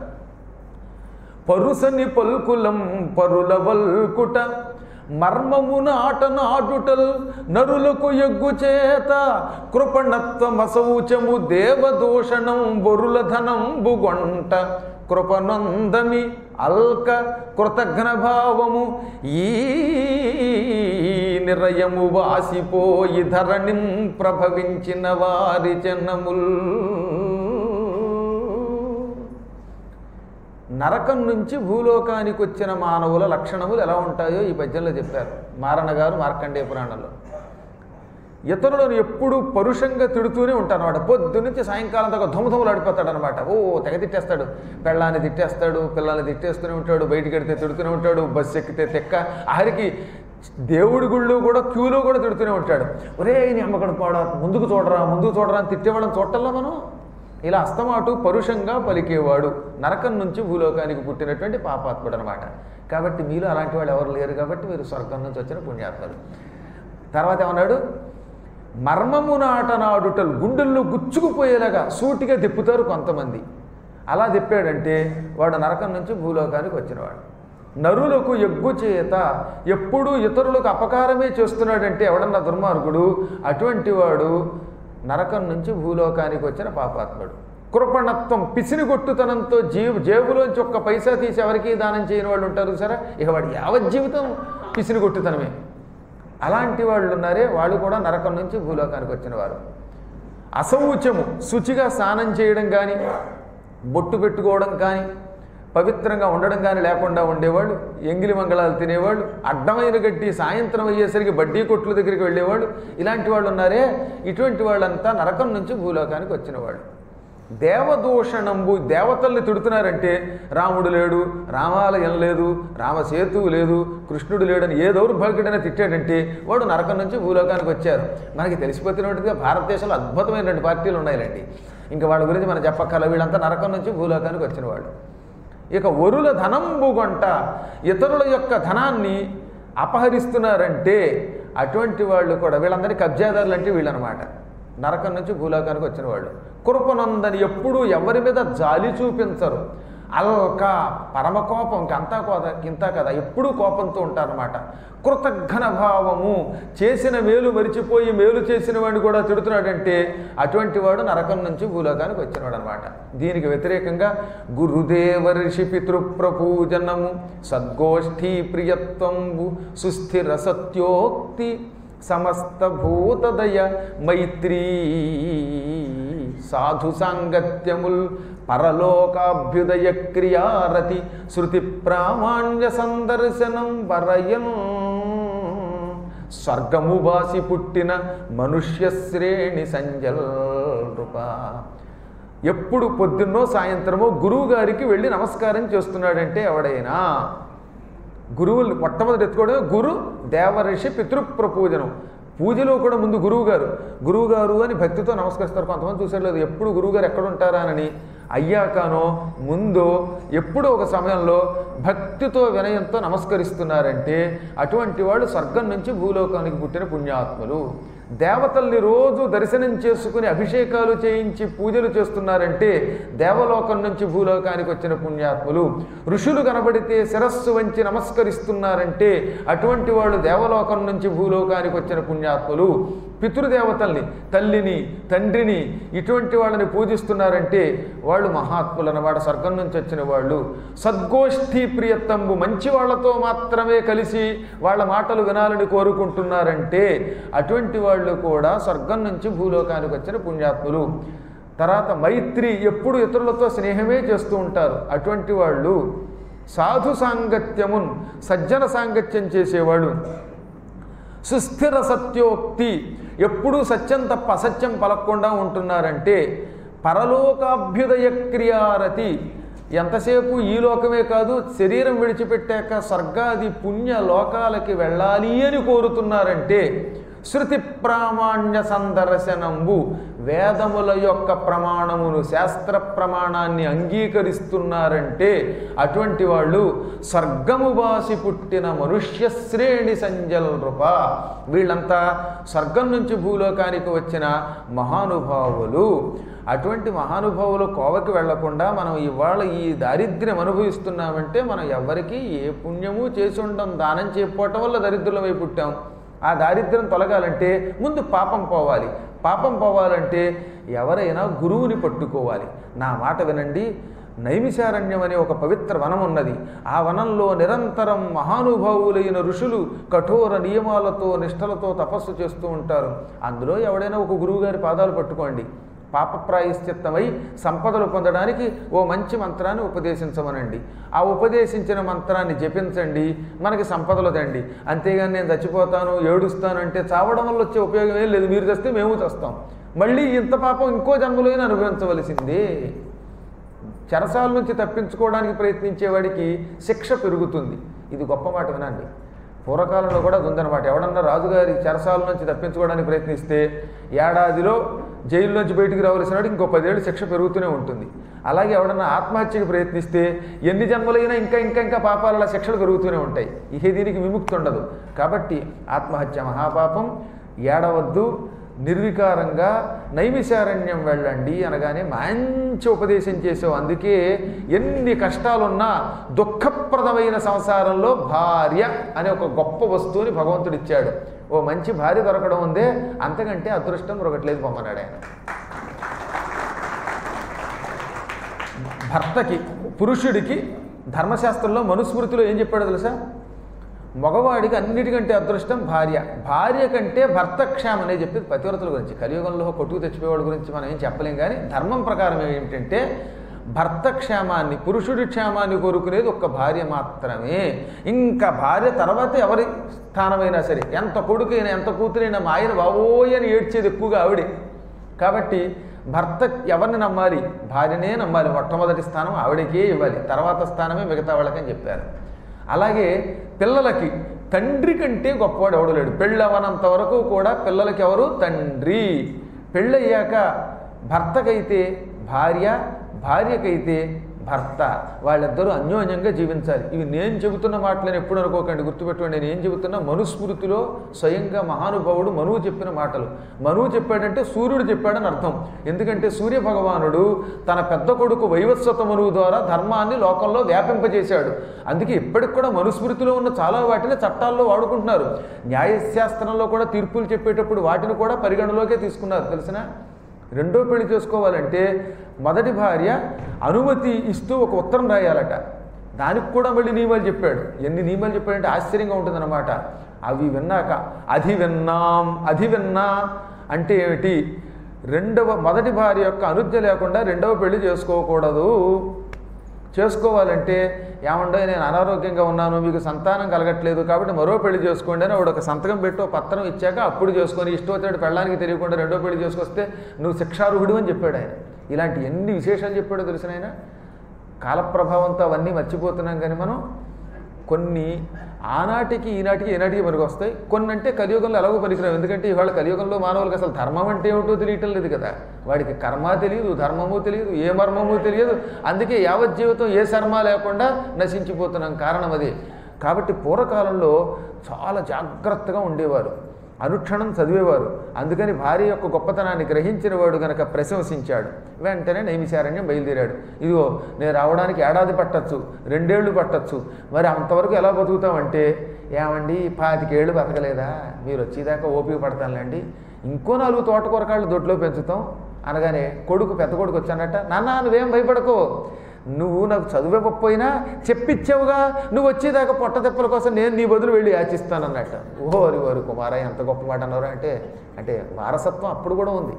పరుసని పల్కులం పరుల వల్కుట మర్మమున ఆటనాడుటల్ నరులకు ఎగ్గు చేత కృపణత్వమసౌచము దేవదూషణం బొరుల ధనం బుగొంట కృపనందమి అల్క కృతజ్ఞ భావము ఈ నిరయము వాసిపోయి ధరణిం ప్రభవించిన వారి జనముల్. నరకం నుంచి భూలోకానికి వచ్చిన మానవుల లక్షణములు ఎలా ఉంటాయో ఈ పద్యంలో చెప్పారు మారణ గారు మార్కండేయ పురాణంలో. ఇతరులను ఎప్పుడూ పరుషంగా తిడుతూనే ఉంటారు అనమాట. పొద్దు నుంచి సాయంకాలం దాకా ధుమధుమలు ఆడిపోతాడు అనమాట. ఓ తెగ తిట్టేస్తాడు, పెళ్ళాన్ని తిట్టేస్తాడు, పిల్లల్ని తిట్టేస్తూనే ఉంటాడు, బయటికి వెడితే తిడుతూనే ఉంటాడు, బస్సు ఎక్కితే తెక్క, ఆఖరికి దేవుడి గుళ్ళు కూడా క్యూలో కూడా తిడుతూనే ఉంటాడు. ఒరే నీ అమ్మకడ పోవడా, ముందుకు చూడరా ముందుకు చూడరా అని తిట్టేవాళ్ళని చూడటంలో మనం. ఇలా అస్తమాటు పరుషంగా పలికేవాడు నరకం నుంచి భూలోకానికి పుట్టినటువంటి పాపాత్ముడు అనమాట. కాబట్టి మీలో అలాంటి వాళ్ళు ఎవరు లేరు కాబట్టి మీరు స్వర్గం నుంచి వచ్చిన పుణ్యాత్ములు. తర్వాత ఏమన్నాడు? మర్మము నాటనాడుటలు, గుండెల్లో గుచ్చుకుపోయేలాగా సూటిగా తిప్పుతారు కొంతమంది. అలా తిప్పాడంటే వాడు నరకం నుంచి భూలోకానికి వచ్చినవాడు. నరులకు ఎగ్గు చేత, ఎప్పుడూ ఇతరులకు అపకారమే చేస్తున్నాడంటే ఎవడన్నా దుర్మార్గుడు, అటువంటి వాడు నరకం నుంచి భూలోకానికి వచ్చిన పాపాత్ముడు. కృపణత్వం, పిసినిగొట్టుతనంతో జీవు జేబులోంచి ఒక్క పైసా తీసి ఎవరికి దానం చేయని వాళ్ళు ఉంటారు సరే, ఇక వాడు యావజ్జీవితం పిసినిగొట్టుతనమే. అలాంటి వాళ్ళు ఉన్నారే వాళ్ళు కూడా నరకం నుంచి భూలోకానికి వచ్చిన వారు. అశౌచము, శుచిగా స్నానం చేయడం కానీ బొట్టు పెట్టుకోవడం కానీ పవిత్రంగా ఉండడం కానీ లేకుండా ఉండేవాళ్ళు, ఎంగిలి మంగళాలు తినేవాళ్ళు, అడ్డమైన గడ్డి సాయంత్రం అయ్యేసరికి బడ్డీ కొట్ల దగ్గరికి వెళ్ళేవాళ్ళు, ఇలాంటి వాళ్ళు ఉన్నారే ఇటువంటి వాళ్ళంతా నరకం నుంచి భూలోకానికి వచ్చిన వాళ్ళు. దేవదూషణంబు, దేవతల్ని తిడుతున్నారంటే రాముడు లేడు, రామాలయం లేదు, రామసేతువు లేదు, కృష్ణుడు లేడని ఏ దౌర్భాగ్యుడైనా తిట్టాడంటే వాడు నరకం నుంచి భూలోకానికి వచ్చారు. మనకి తెలిసిపోతున్నట్టుగా భారతదేశంలో అద్భుతమైన రెండు పార్టీలు ఉన్నాయిలండి. ఇంకా వాళ్ళ గురించి మనం చెప్పక్కర్ల, వీళ్ళంతా నరకం నుంచి భూలోకానికి వచ్చిన వాళ్ళు. ఇక వరుల ధనంబుగొంట, ఇతరుల యొక్క ధనాన్ని అపహరిస్తున్నారంటే అటువంటి వాళ్ళు కూడా వీళ్ళందరినీ కబ్జాదారులు అంటే వీళ్ళనమాట, నరకం నుంచి భూలోకానికి వచ్చిన వాళ్ళు. కృపనందని ఎప్పుడూ ఎవరి మీద జాలి చూపించరు, అల్కా పరమకోపం, ఇంకంతా కోద ఇంత కదా, ఎప్పుడూ కోపంతో ఉంటారన్నమాట. కృతజ్ఞ భావము, చేసిన మేలు మరిచిపోయి మేలు చేసిన వాడిని కూడా తిడుతున్నాడంటే అటువంటి వాడు నరకం నుంచి భూలోకానికి వచ్చినవాడు అనమాట. దీనికి వ్యతిరేకంగా గురుదేవ ఋషి పితృప్రపూజనము, సద్గోష్ఠీ ప్రియత్వంబు, సుస్థిర సత్యోక్తి, సమస్త భూతదయ మైత్రీ, సాధు సాంగత్యముల్, పరలోకాభ్యుదయ క్రియారతి, శృతి ప్రామాణ్య సందర్శనం వరయన్, స్వర్గము బాసి పుట్టిన మనుష్య శ్రేణి సంజల్ప. ఎప్పుడు పొద్దున్నో సాయంత్రమో గురువు గారికి వెళ్ళి నమస్కారం చేస్తున్నాడంటే ఎవడైనా, గురువులు మొట్టమొదటి ఎత్తుకోవడం గురు దేవఋషి పితృప్రపూజనం. పూజలో కూడా ముందు గురువు గారు గురువు గారు అని భక్తితో నమస్కరిస్తారు. కొంతమంది చూసారు లేదు, ఎప్పుడు గురువు గారు ఎక్కడ ఉంటారా అని, అయ్యాకనో ముందో ఎప్పుడో ఒక సమయంలో భక్తితో వినయంతో నమస్కరిస్తున్నారంటే అటువంటి వాళ్ళు స్వర్గం నుంచి భూలోకానికి పుట్టిన పుణ్యాత్ములు. దేవతల్ని రోజు దర్శనం చేసుకుని అభిషేకాలు చేయించి పూజలు చేస్తున్నారంటే దేవలోకం నుంచి భూలోకానికి వచ్చిన పుణ్యాత్ములు. ఋషులు కనబడితే శిరస్సు వంచి నమస్కరిస్తున్నారంటే అటువంటి వాళ్ళు దేవలోకం నుంచి భూలోకానికి వచ్చిన పుణ్యాత్ములు. పితృదేవతల్ని, తల్లిని, తండ్రిని, ఇటువంటి వాళ్ళని పూజిస్తున్నారంటే వాళ్ళు మహాత్ములు అన్నమాట, స్వర్గం నుంచి వచ్చిన వాళ్ళు. సద్గోష్ఠీ ప్రియత్తంబు, మంచి వాళ్లతో మాత్రమే కలిసి వాళ్ళ మాటలు వినాలని కోరుకుంటున్నారంటే అటువంటి వాళ్ళు కూడా స్వర్గం నుంచి భూలోకానికి వచ్చిన పుణ్యాత్ములు. తర్వాత మైత్రి, ఎప్పుడు ఇతరులతో స్నేహమే చేస్తూ ఉంటారు అటువంటి వాళ్ళు. సాధు సాంగత్యమున్, సజ్జన సాంగత్యం చేసేవాడు. సుస్థిర సత్యోక్తి, ఎప్పుడూ సత్యం తప్ప అసత్యం పలకకుండా ఉంటున్నారంటే పరలోకాభ్యుదయ క్రియారతి, ఎంతసేపు ఈ లోకమే కాదు శరీరం విడిచిపెట్టాక స్వర్గాది పుణ్య లోకాలకి వెళ్ళాలి అని కోరుతున్నారంటే శృతి ప్రామాణ్య సందర్శనంబు, వేదముల యొక్క ప్రమాణమును, శాస్త్ర ప్రమాణాన్ని అంగీకరిస్తున్నారంటే అటువంటి వాళ్ళు స్వర్గము బాసి పుట్టిన మనుష్య శ్రేణి సంజల్ప. వీళ్ళంతా స్వర్గం నుంచి భూలోకానికి వచ్చిన మహానుభావులు. అటువంటి మహానుభావులు కోవకి వెళ్లకుండా మనం ఇవాళ ఈ దారిద్ర్యం అనుభవిస్తున్నామంటే మనం ఎవరికి ఏ పుణ్యము చేసి ఉండం, దానం చేయకపోవటం వల్ల దరిద్రులమై పుట్టాం. ఆ దారిద్ర్యం తొలగాలంటే ముందు పాపం పోవాలి. పాపం పోవాలంటే ఎవరైనా గురువుని పట్టుకోవాలి. నా మాట వినండి, నైమిషారణ్యం అనే ఒక పవిత్ర వనం ఉన్నది. ఆ వనంలో నిరంతరం మహానుభావులైన ఋషులు కఠోర నియమాలతో నిష్టలతో తపస్సు చేస్తూ ఉంటారు. అందులో ఎవడైనా ఒక గురువుగారి పాదాలు పట్టుకోండి. పాప ప్రాయశ్చిత్తమై సంపదలు పొందడానికి ఓ మంచి మంత్రాన్ని ఉపదేశించమనండి. ఆ ఉపదేశించిన మంత్రాన్ని జపించండి, మనకి సంపదలు తండి. అంతేగాని నేను చచ్చిపోతాను, ఏడుస్తాను అంటే చావడం వల్ల వచ్చే ఉపయోగం ఏం లేదు. మీరు తెస్తే మేము తెస్తాం. మళ్ళీ ఇంత పాపం ఇంకో జన్మలోనే అనుభవించవలసిందే. చెరసాల నుంచి తప్పించుకోవడానికి ప్రయత్నించేవాడికి శిక్ష పెరుగుతుంది. ఇది గొప్ప మాట వినండి. పూర్వకాలంలో కూడా ఉందన్నమాట. ఎవడన్నా రాజుగారి చెరసాల నుంచి తప్పించుకోవడానికి ప్రయత్నిస్తే ఏడాదిలో జైలు నుంచి బయటికి రావాల్సిన వాడికి ఇంకో పదేళ్ళు శిక్ష పెరుగుతూనే ఉంటుంది. అలాగే ఎవడన్నా ఆత్మహత్యకి ప్రయత్నిస్తే ఎన్ని జన్మలైనా ఇంకా ఇంకా ఇంకా పాపాల శిక్షలు పెరుగుతూనే ఉంటాయి. ఇహ దీనికి విముక్తి ఉండదు. కాబట్టి ఆత్మహత్య మహాపాపం, ఏడవద్దు, నిర్వికారంగా నైమిషారణ్యం వెళ్ళండి అనగానే మంచి ఉపదేశం చేసావు. అందుకే ఎన్ని కష్టాలున్నా దుఃఖప్రదమైన సంసారంలో భార్య అనే ఒక గొప్ప వస్తువుని భగవంతుడు ఇచ్చాడు. ఓ మంచి భార్య దొరకడం ఉందే, అంతకంటే అదృష్టం మరొకట్లేదు పొమ్మన్నాడు ఆయన. భర్తకి, పురుషుడికి ధర్మశాస్త్రంలో మనుస్మృతిలో ఏం చెప్పాడో తెలుసా? మగవాడికి అన్నిటికంటే అదృష్టం భార్య. భార్య కంటే భర్త క్షేమం అనే చెప్పేది పతివ్రతల గురించి. కలియుగంలో కొట్టుకు తెచ్చిపోయేవాడి గురించి మనం ఏం చెప్పలేం. కానీ ధర్మం ప్రకారం ఏమిటంటే భర్త క్షేమాన్ని, పురుషుడి క్షేమాన్ని కోరుకునేది ఒక్క భార్య మాత్రమే. ఇంకా భార్య తర్వాత ఎవరి స్థానమైనా సరే, ఎంత కొడుకైనా ఎంత కూతురైనా మా ఆయన బావోయ్ అని ఏడ్చేది ఎక్కువగా ఆవిడే. కాబట్టి భర్త ఎవరిని నమ్మాలి? భార్యనే నమ్మాలి. మొట్టమొదటి స్థానం ఆవిడకే ఇవ్వాలి, తర్వాత స్థానమే మిగతా వాళ్ళకని చెప్పారు. అలాగే పిల్లలకి తండ్రి కంటే గొప్పవాడు ఎవడు లేడు. పెళ్ళవనంత వరకు కూడా పిల్లలకి ఎవరు? తండ్రి. పెళ్ళయ్యాక భర్తకైతే భార్య, భార్యకైతే భర్త, వాళ్ళిద్దరూ అన్యోన్యంగా జీవించాలి. ఇవి నేను చెబుతున్న మాటలను ఎప్పుడు అనుకోకండి, గుర్తుపెట్టుకోండి. నేను ఏం చెబుతున్నా మనుస్మృతిలో స్వయంగా మహానుభావుడు మనువు చెప్పిన మాటలు. మనువు చెప్పాడంటే సూర్యుడు చెప్పాడని అర్థం. ఎందుకంటే సూర్య భగవానుడు తన పెద్ద కొడుకు వైవస్వత మనువు ద్వారా ధర్మాన్ని లోకంలో వ్యాపింపజేశాడు. అందుకే ఇప్పటికి కూడా మనుస్మృతిలో ఉన్న చాలా వాటిని చట్టాల్లో వాడుకుంటున్నారు. న్యాయశాస్త్రంలో కూడా తీర్పులు చెప్పేటప్పుడు వాటిని కూడా పరిగణలోకే తీసుకున్నారు. తెలిసిన రెండో పెళ్లి చేసుకోవాలంటే మొదటి భార్య అనుమతి ఇస్తూ ఒక ఉత్తరం రాయాలట. దానికి కూడా మళ్ళీ నియమాలు చెప్పాడు. ఎన్ని నియమాలు చెప్పాడంటే ఆశ్చర్యంగా ఉంటుందన్నమాట. అవి విన్నాక అధి విన్నాం, అధి విన్నా అంటే ఏమిటి? రెండవ మొదటి భార్య యొక్క అనుజ్ఞ లేకుండా రెండవ పెళ్లి చేసుకోకూడదు. చేసుకోవాలంటే ఏమండో నేను అనారోగ్యంగా ఉన్నాను, మీకు సంతానం కలగట్లేదు, కాబట్టి మరో పెళ్లి చేసుకోండి అని ఆవిడ ఒక సంతకం పెట్టి ఒక పత్రం ఇచ్చాక అప్పుడు చేసుకొని ఇష్టం వచ్చాడు పెళ్ళానికి తెలియకుండా రెండో పెళ్లి చేసుకొస్తే నువ్వు శిక్షార్హుడు అని చెప్పాడు ఆయన. ఇలాంటి ఎన్ని విశేషాలు చెప్పాడో తెలిసిన ఆయన. కాలప్రభావంతో అవన్నీ మర్చిపోతున్నాం కానీ మనం కొన్ని ఆనాటికి ఈనాటికి ఈనాటికి మనకు వస్తాయి. కొన్ని అంటే కలియుగంలో ఎలాగో పనికిరావు. ఎందుకంటే ఇవాళ కలియుగంలో మానవులకు అసలు ధర్మం అంటే ఏమిటో తెలియటం లేదు కదా. వాడికి కర్మ తెలియదు, ధర్మము తెలియదు, ఏ మర్మము తెలియదు. అందుకే యావత్ జీవితం ఏ శర్మ లేకుండా నశించిపోతున్నాం. కారణం అది. కాబట్టి పూర్వకాలంలో చాలా జాగ్రత్తగా ఉండేవారు, అనుక్షణం చదివేవారు. అందుకని భార్య యొక్క గొప్పతనాన్ని గ్రహించిన వాడు గనక ప్రశంసించాడు. వెంటనే నైమిషారణ్యం బయలుదేరాడు. ఇదిగో నేను రావడానికి ఏడాది పట్టచ్చు, రెండేళ్లు పట్టచ్చు, మరి అంతవరకు ఎలా బతుకుతామంటే, ఏమండి పాతికేళ్ళు బతకలేదా, మీరు వచ్చేదాకా ఓపిక పడతానులేండి, ఇంకో నాలుగు తోటకూరకాళ్ళు దొడ్లో పెంచుతాం అనగానే కొడుకు పెద్ద కొడుకు వచ్చానట, నాన్న నువ్వేం భయపడకో, నువ్వు నాకు చదువుకపోయినా చెప్పిచ్చావుగా, నువ్వు వచ్చేదాకా పొట్టదెప్పల కోసం నేను నీ బదులు వెళ్ళి యాచిస్తానన్నట్ట. ఓరి వారు కుమార ఎంత గొప్ప మాట అన్నారు. అంటే అంటే వారసత్వం అప్పుడు కూడా ఉంది.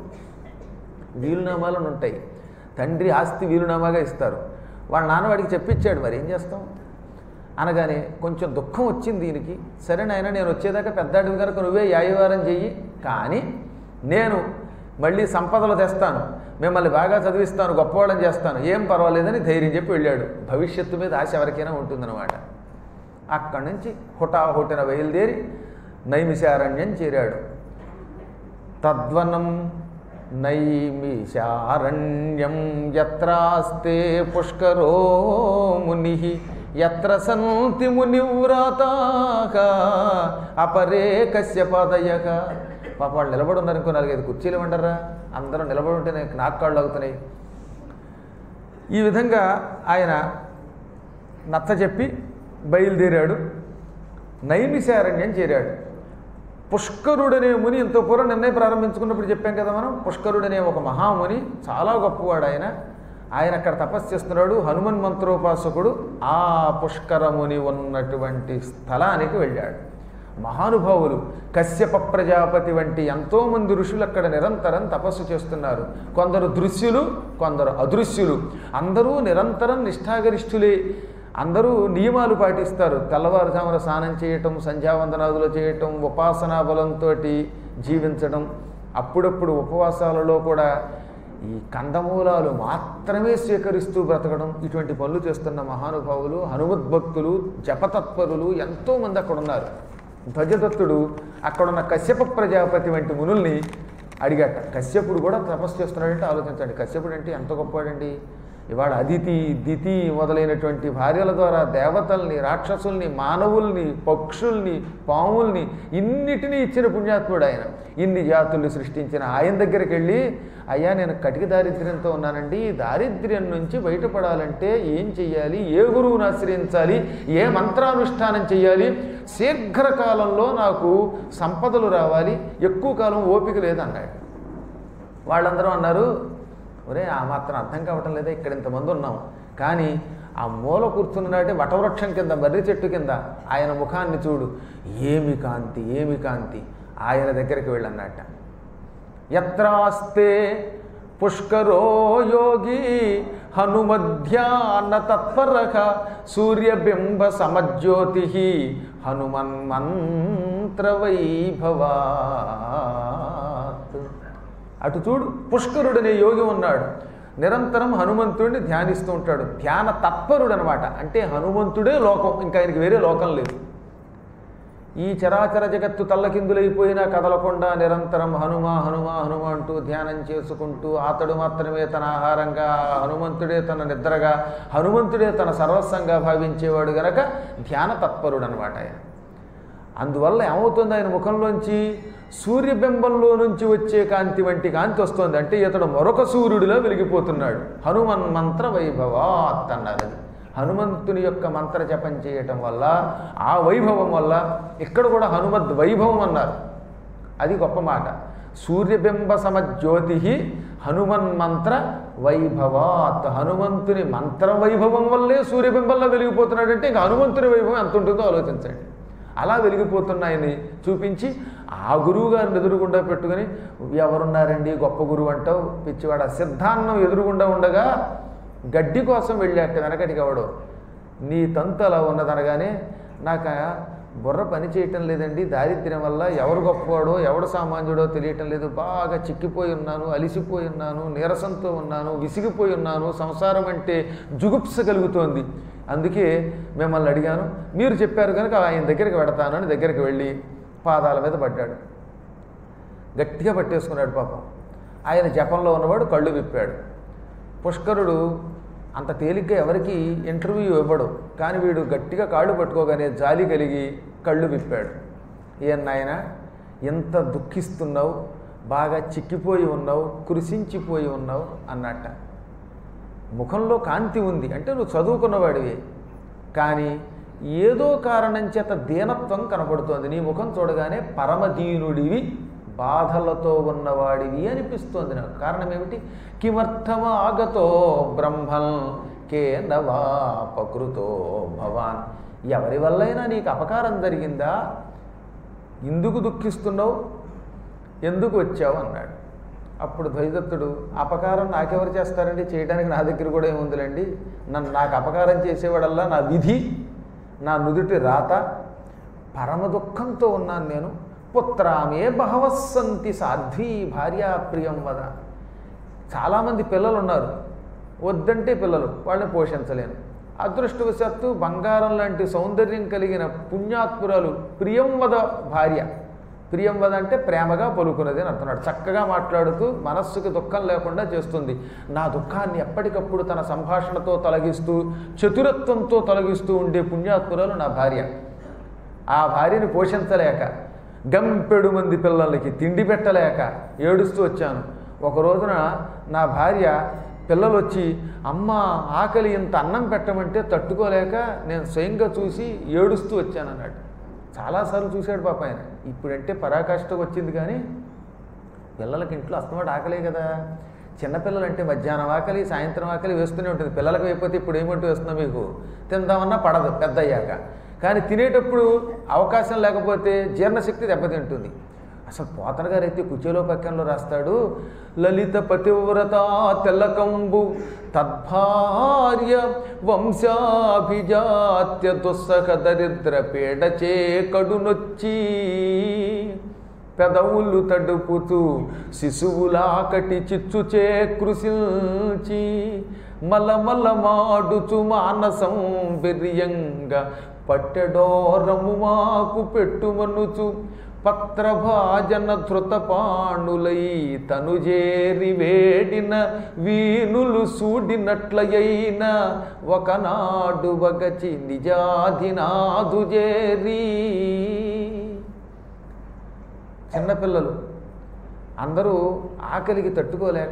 వీలునామాలను ఉంటాయి. తండ్రి ఆస్తి వీలునామాగా ఇస్తారు. వాళ్ళ నాన్నవాడికి చెప్పిచ్చాడు, మరి ఏం చేస్తాం అనగానే కొంచెం దుఃఖం వచ్చింది దీనికి. సరే నాయన నేను వచ్చేదాకా పెద్దాడివి కనుక నువ్వే యాయవారం చెయ్యి, కానీ నేను మళ్ళీ సంపదలు తెస్తాను, మిమ్మల్ని బాగా చదివిస్తాను, గొప్పవాళ్ళని చేస్తాను, ఏం పర్వాలేదని ధైర్యం చెప్పి వెళ్ళాడు. భవిష్యత్తు మీద ఆశ ఎవరికైనా ఉంటుందన్నమాట. అక్కడి నుంచి హుటాహుటిన బయలుదేరి నైమిషారణ్యం చేరాడు. తద్వనం నైమిషారణ్యం యత్రాస్తే పుష్కరో ముని యత్ర సంతి మునివ్రాతాః అపరే కశ్యపాదయః. పాప వాళ్ళు నిలబడి ఉన్నారు, ఇంకో నాలుగైదు కుర్చీలు ఇవ్వండరా, అందరూ నిలబడి ఉంటే నాకు కాళ్ళు అవుతున్నాయి. ఈ విధంగా ఆయన నచ్చ చెప్పి బయలుదేరాడు. నైమిషారణ్యం చేరాడు. పుష్కరుడనే ముని ఇంత పూర్వం నిర్ణయం ప్రారంభించుకున్నప్పుడు చెప్పాం కదా మనం. పుష్కరుడనే ఒక మహాముని, చాలా గొప్పవాడు ఆయన. ఆయన అక్కడ తపస్సు చేస్తున్నాడు. హనుమన్ మంత్రోపాసకుడు ఆ పుష్కరముని ఉన్నటువంటి స్థలానికి వెళ్ళాడు. మహానుభావులు కశ్యప ప్రజాపతి వంటి ఎంతోమంది ఋషులు అక్కడ నిరంతరం తపస్సు చేస్తున్నారు. కొందరు దృశ్యులు, కొందరు అదృశ్యులు. అందరూ నిరంతరం నిష్ఠాగరిష్ఠులే. అందరూ నియమాలు పాటిస్తారు. తెల్లవారుజామున స్నానం చేయటం, సంధ్యావందనాదులు చేయటం, ఉపాసనా బలంతో జీవించడం, అప్పుడప్పుడు ఉపవాసాలలో కూడా ఈ కందమూలాలు మాత్రమే స్వీకరిస్తూ బ్రతకడం, ఇటువంటి పనులు చేస్తున్న మహానుభావులు, హనుమద్భక్తులు, జపతత్పరులు ఎంతోమంది అక్కడ ఉన్నారు. ధ్వజదత్తుడు అక్కడున్న కశ్యప ప్రజాపతి వంటి మునుల్ని అడిగాట. కశ్యపుడు కూడా తపస్సు చేస్తున్నాడంటే ఆలోచించండి. కశ్యపుడు అంటే ఎంత గొప్పవాడండి. ఇవాళ అదితి, దితి మొదలైనటువంటి భార్యల ద్వారా దేవతల్ని, రాక్షసుల్ని, మానవుల్ని, పక్షుల్ని, పాముల్ని ఇన్నిటినీ ఇచ్చిన పుణ్యాత్ముడు ఆయన. ఇన్ని జాతుల్ని సృష్టించిన ఆయన దగ్గరికి వెళ్ళి, అయ్యా నేను కటిక దారిద్ర్యంతో ఉన్నానండి, ఈ దారిద్ర్యం నుంచి బయటపడాలంటే ఏం చెయ్యాలి, ఏ గురువుని ఆశ్రయించాలి, ఏ మంత్రానుష్ఠానం చెయ్యాలి, శీఘ్రకాలంలో నాకు సంపదలు రావాలి, ఎక్కువ కాలం ఓపిక లేదన్నాడు. వాళ్ళందరూ అన్నారు, ఒరే ఆ మాత్రం అర్థం కావటం లేదా, ఇక్కడ ఇంతమంది ఉన్నాం, కానీ ఆ మూల కూర్చున్నాడే వటవృక్షం కింద, మర్రి చెట్టు కింద ఆయన ముఖాన్ని చూడు, ఏమి కాంతి, ఏమి కాంతి. ఆయన దగ్గరికి వెళ్ళన్నట్ట. యత్రాస్తే పుష్కరో యోగి హనుమధ్యాన తత్పరః సూర్యబింబ సమజ్యోతి హనుమన్మంత్ర వైభవాత్. అటు చూడు పుష్కరుడనే యోగి ఉన్నాడు, నిరంతరం హనుమంతుడిని ధ్యానిస్తూ ఉంటాడు. ధ్యాన తత్పరుడు అనమాట. అంటే హనుమంతుడే లోకం, ఇంకా ఆయనకి వేరే లోకం లేదు. ఈ చరాచర జగత్తు తల్లకిందులైపోయినా కదలకుండా నిరంతరం హనుమ హనుమ హనుమ అంటూ ధ్యానం చేసుకుంటూ అతడు మాత్రమే తన ఆహారంగా, హనుమంతుడే తన నిద్రగా, హనుమంతుడే తన సర్వస్వంగా భావించేవాడు గనక ధ్యాన తత్పరుడు అనమాట ఆయన. అందువల్ల ఏమవుతుంది, ఆయన ముఖంలోంచి సూర్యబింబంలో నుంచి వచ్చే కాంతి వంటి కాంతి వస్తుంది. అంటే ఇతడు మరొక సూర్యుడిలో వెలిగిపోతున్నాడు. హనుమన్ మంత్ర వైభవాత్ అన్నారు. అది హనుమంతుని యొక్క మంత్ర జపం చేయటం వల్ల, ఆ వైభవం వల్ల, ఇక్కడ కూడా హనుమద్ వైభవం అన్నారు. అది గొప్ప మాట. సూర్యబింబ సమజ్యోతి హనుమన్ మంత్ర వైభవాత్. హనుమంతుని మంత్ర వైభవం వల్లే సూర్యబింబంలో వెలిగిపోతున్నాడంటే ఇంకా హనుమంతుని వైభవం ఎంత ఉంటుందో ఆలోచించండి. అలా వెలిగిపోతున్నాయని చూపించి ఆ గురువు గారిని ఎదురుగుండా పెట్టుకుని, ఎవరున్నారండి గొప్ప గురువు అంటావు పిచ్చివాడ, సిద్ధాన్నం ఎదురుగుండా ఉండగా గడ్డి కోసం వెళ్ళాక వెనకటికి అవడు, నీ తంతు అలా ఉన్నదనగానే నాకు బుర్ర పని చేయటం లేదండి, దారిద్ర్యం వల్ల ఎవరు గొప్పవాడో ఎవడు సామాన్యుడో తెలియటం లేదు, బాగా చిక్కిపోయి ఉన్నాను, అలిసిపోయి ఉన్నాను, నీరసంతో ఉన్నాను, విసిగిపోయి ఉన్నాను, సంసారం అంటే జుగుప్స కలుగుతోంది, అందుకే మిమ్మల్ని అడిగాను, మీరు చెప్పారు కనుక ఆయన దగ్గరికి వెడతాను అని దగ్గరికి వెళ్ళి పాదాల మీద పడ్డాడు. గట్టిగా పట్టేసుకున్నాడు పాపం. ఆయన జపంలో ఉన్నవాడు కళ్ళు విప్పాడు. పుష్కరుడు అంత తేలిగ్గా ఎవరికి ఇంటర్వ్యూ ఇవ్వడు, కానీ వీడు గట్టిగా కాళ్ళు పట్టుకోగానే జాలి కలిగి కళ్ళు విప్పాడు. ఏం నాయనా ఎంత దుఃఖిస్తున్నావు, బాగా చిక్కిపోయి ఉన్నావు, కృషించిపోయి ఉన్నావు అన్నట్ట. ముఖంలో కాంతి ఉంది అంటే నువ్వు చదువుకున్నవాడివి, కానీ ఏదో కారణం చేత దీనత్వం కనబడుతోంది. నీ ముఖం చూడగానే పరమదీనుడివి, బాధలతో ఉన్నవాడివి అనిపిస్తోంది నాకు. కారణం ఏమిటి? కిమర్థమా ఆగతో బ్రహ్మన్ కేనవాపకృతో భవాన్. ఎవరి వల్లైనా నీకు అపకారం జరిగిందా? ఎందుకు దుఃఖిస్తున్నావు, ఎందుకు వచ్చావు అన్నాడు. అప్పుడు ద్వైదత్తుడు, అపకారం నాకెవరు చేస్తారండి, చేయడానికి నా దగ్గర కూడా ఏముందిలేండి, నన్ను నాకు అపకారం చేసేవాడల్లా నా విధి, నా నుదుటి రాత, పరమ దుఃఖంతో ఉన్నాను నేను. పుత్రామే బహవస్సంతి సాధ్వీ భార్యా ప్రియం వద. చాలామంది పిల్లలు ఉన్నారు, వద్దంటే పిల్లలు, వాళ్ళని పోషించలేను. అదృష్టవశాత్తు బంగారం లాంటి సౌందర్యం కలిగిన పుణ్యాత్పురాలు ప్రియంవద భార్య. ప్రియంవద అంటే ప్రేమగా పలుకున్నది అని అంటున్నాడు. చక్కగా మాట్లాడుతూ మనస్సుకి దుఃఖం లేకుండా చేస్తుంది. నా దుఃఖాన్ని ఎప్పటికప్పుడు తన సంభాషణతో తొలగిస్తూ, చతురత్వంతో తొలగిస్తూ ఉండే పుణ్యాత్పురాలు నా భార్య. ఆ భార్యని పోషించలేక, గంపెడు మంది పిల్లలకి తిండి పెట్టలేక ఏడుస్తూ వచ్చాను. ఒక రోజున నా భార్య పిల్లలు వచ్చి, అమ్మ ఆకలి ఇంత అన్నం పెట్టమంటే తట్టుకోలేక నేను స్వయంగా చూసి ఏడుస్తూ వచ్చాను అన్నాడు. చాలాసార్లు చూశాడు పాప ఆయన. ఇప్పుడంటే పరాకాష్ఠకు వచ్చింది, కానీ పిల్లలకి ఇంట్లో అస్తమాట ఆకలే కదా. చిన్నపిల్లలంటే మధ్యాహ్నం ఆకలి, సాయంత్రం ఆకలి వేస్తూనే ఉంటుంది. పిల్లలకి అయిపోతే ఇప్పుడు ఏమంటూ వేస్తున్నా మీకు, తిందామన్నా పడదు పెద్ద అయ్యాక. కానీ తినేటప్పుడు అవకాశం లేకపోతే జీర్ణశక్తి దెబ్బతింటుంది. అసలు పోతన గారు అయితే కుచేలో పక్కనలో రాస్తాడు, లలిత పతివ్రత తెల్లకంబు తద్భార్య వంశాభిజాత్య దుస్సహ దరిద్ర పేడచే కడునొచ్చి పెదవులు తడుపుతూ శిశువులాకటి చిచ్చుచే కృషించి మలమల మాడుచు మానసం బిర్యంగా పట్టెడోరము మాకు పెట్టుమనుచు పత్రభాజన ధృతపాణులై తనుజేరి వేడిన వీనులు సూడినట్లయైన ఒకనాడు వగచి నిజాధినాదు చేరి. చిన్నపిల్లలు అందరూ ఆకలికి తట్టుకోలేక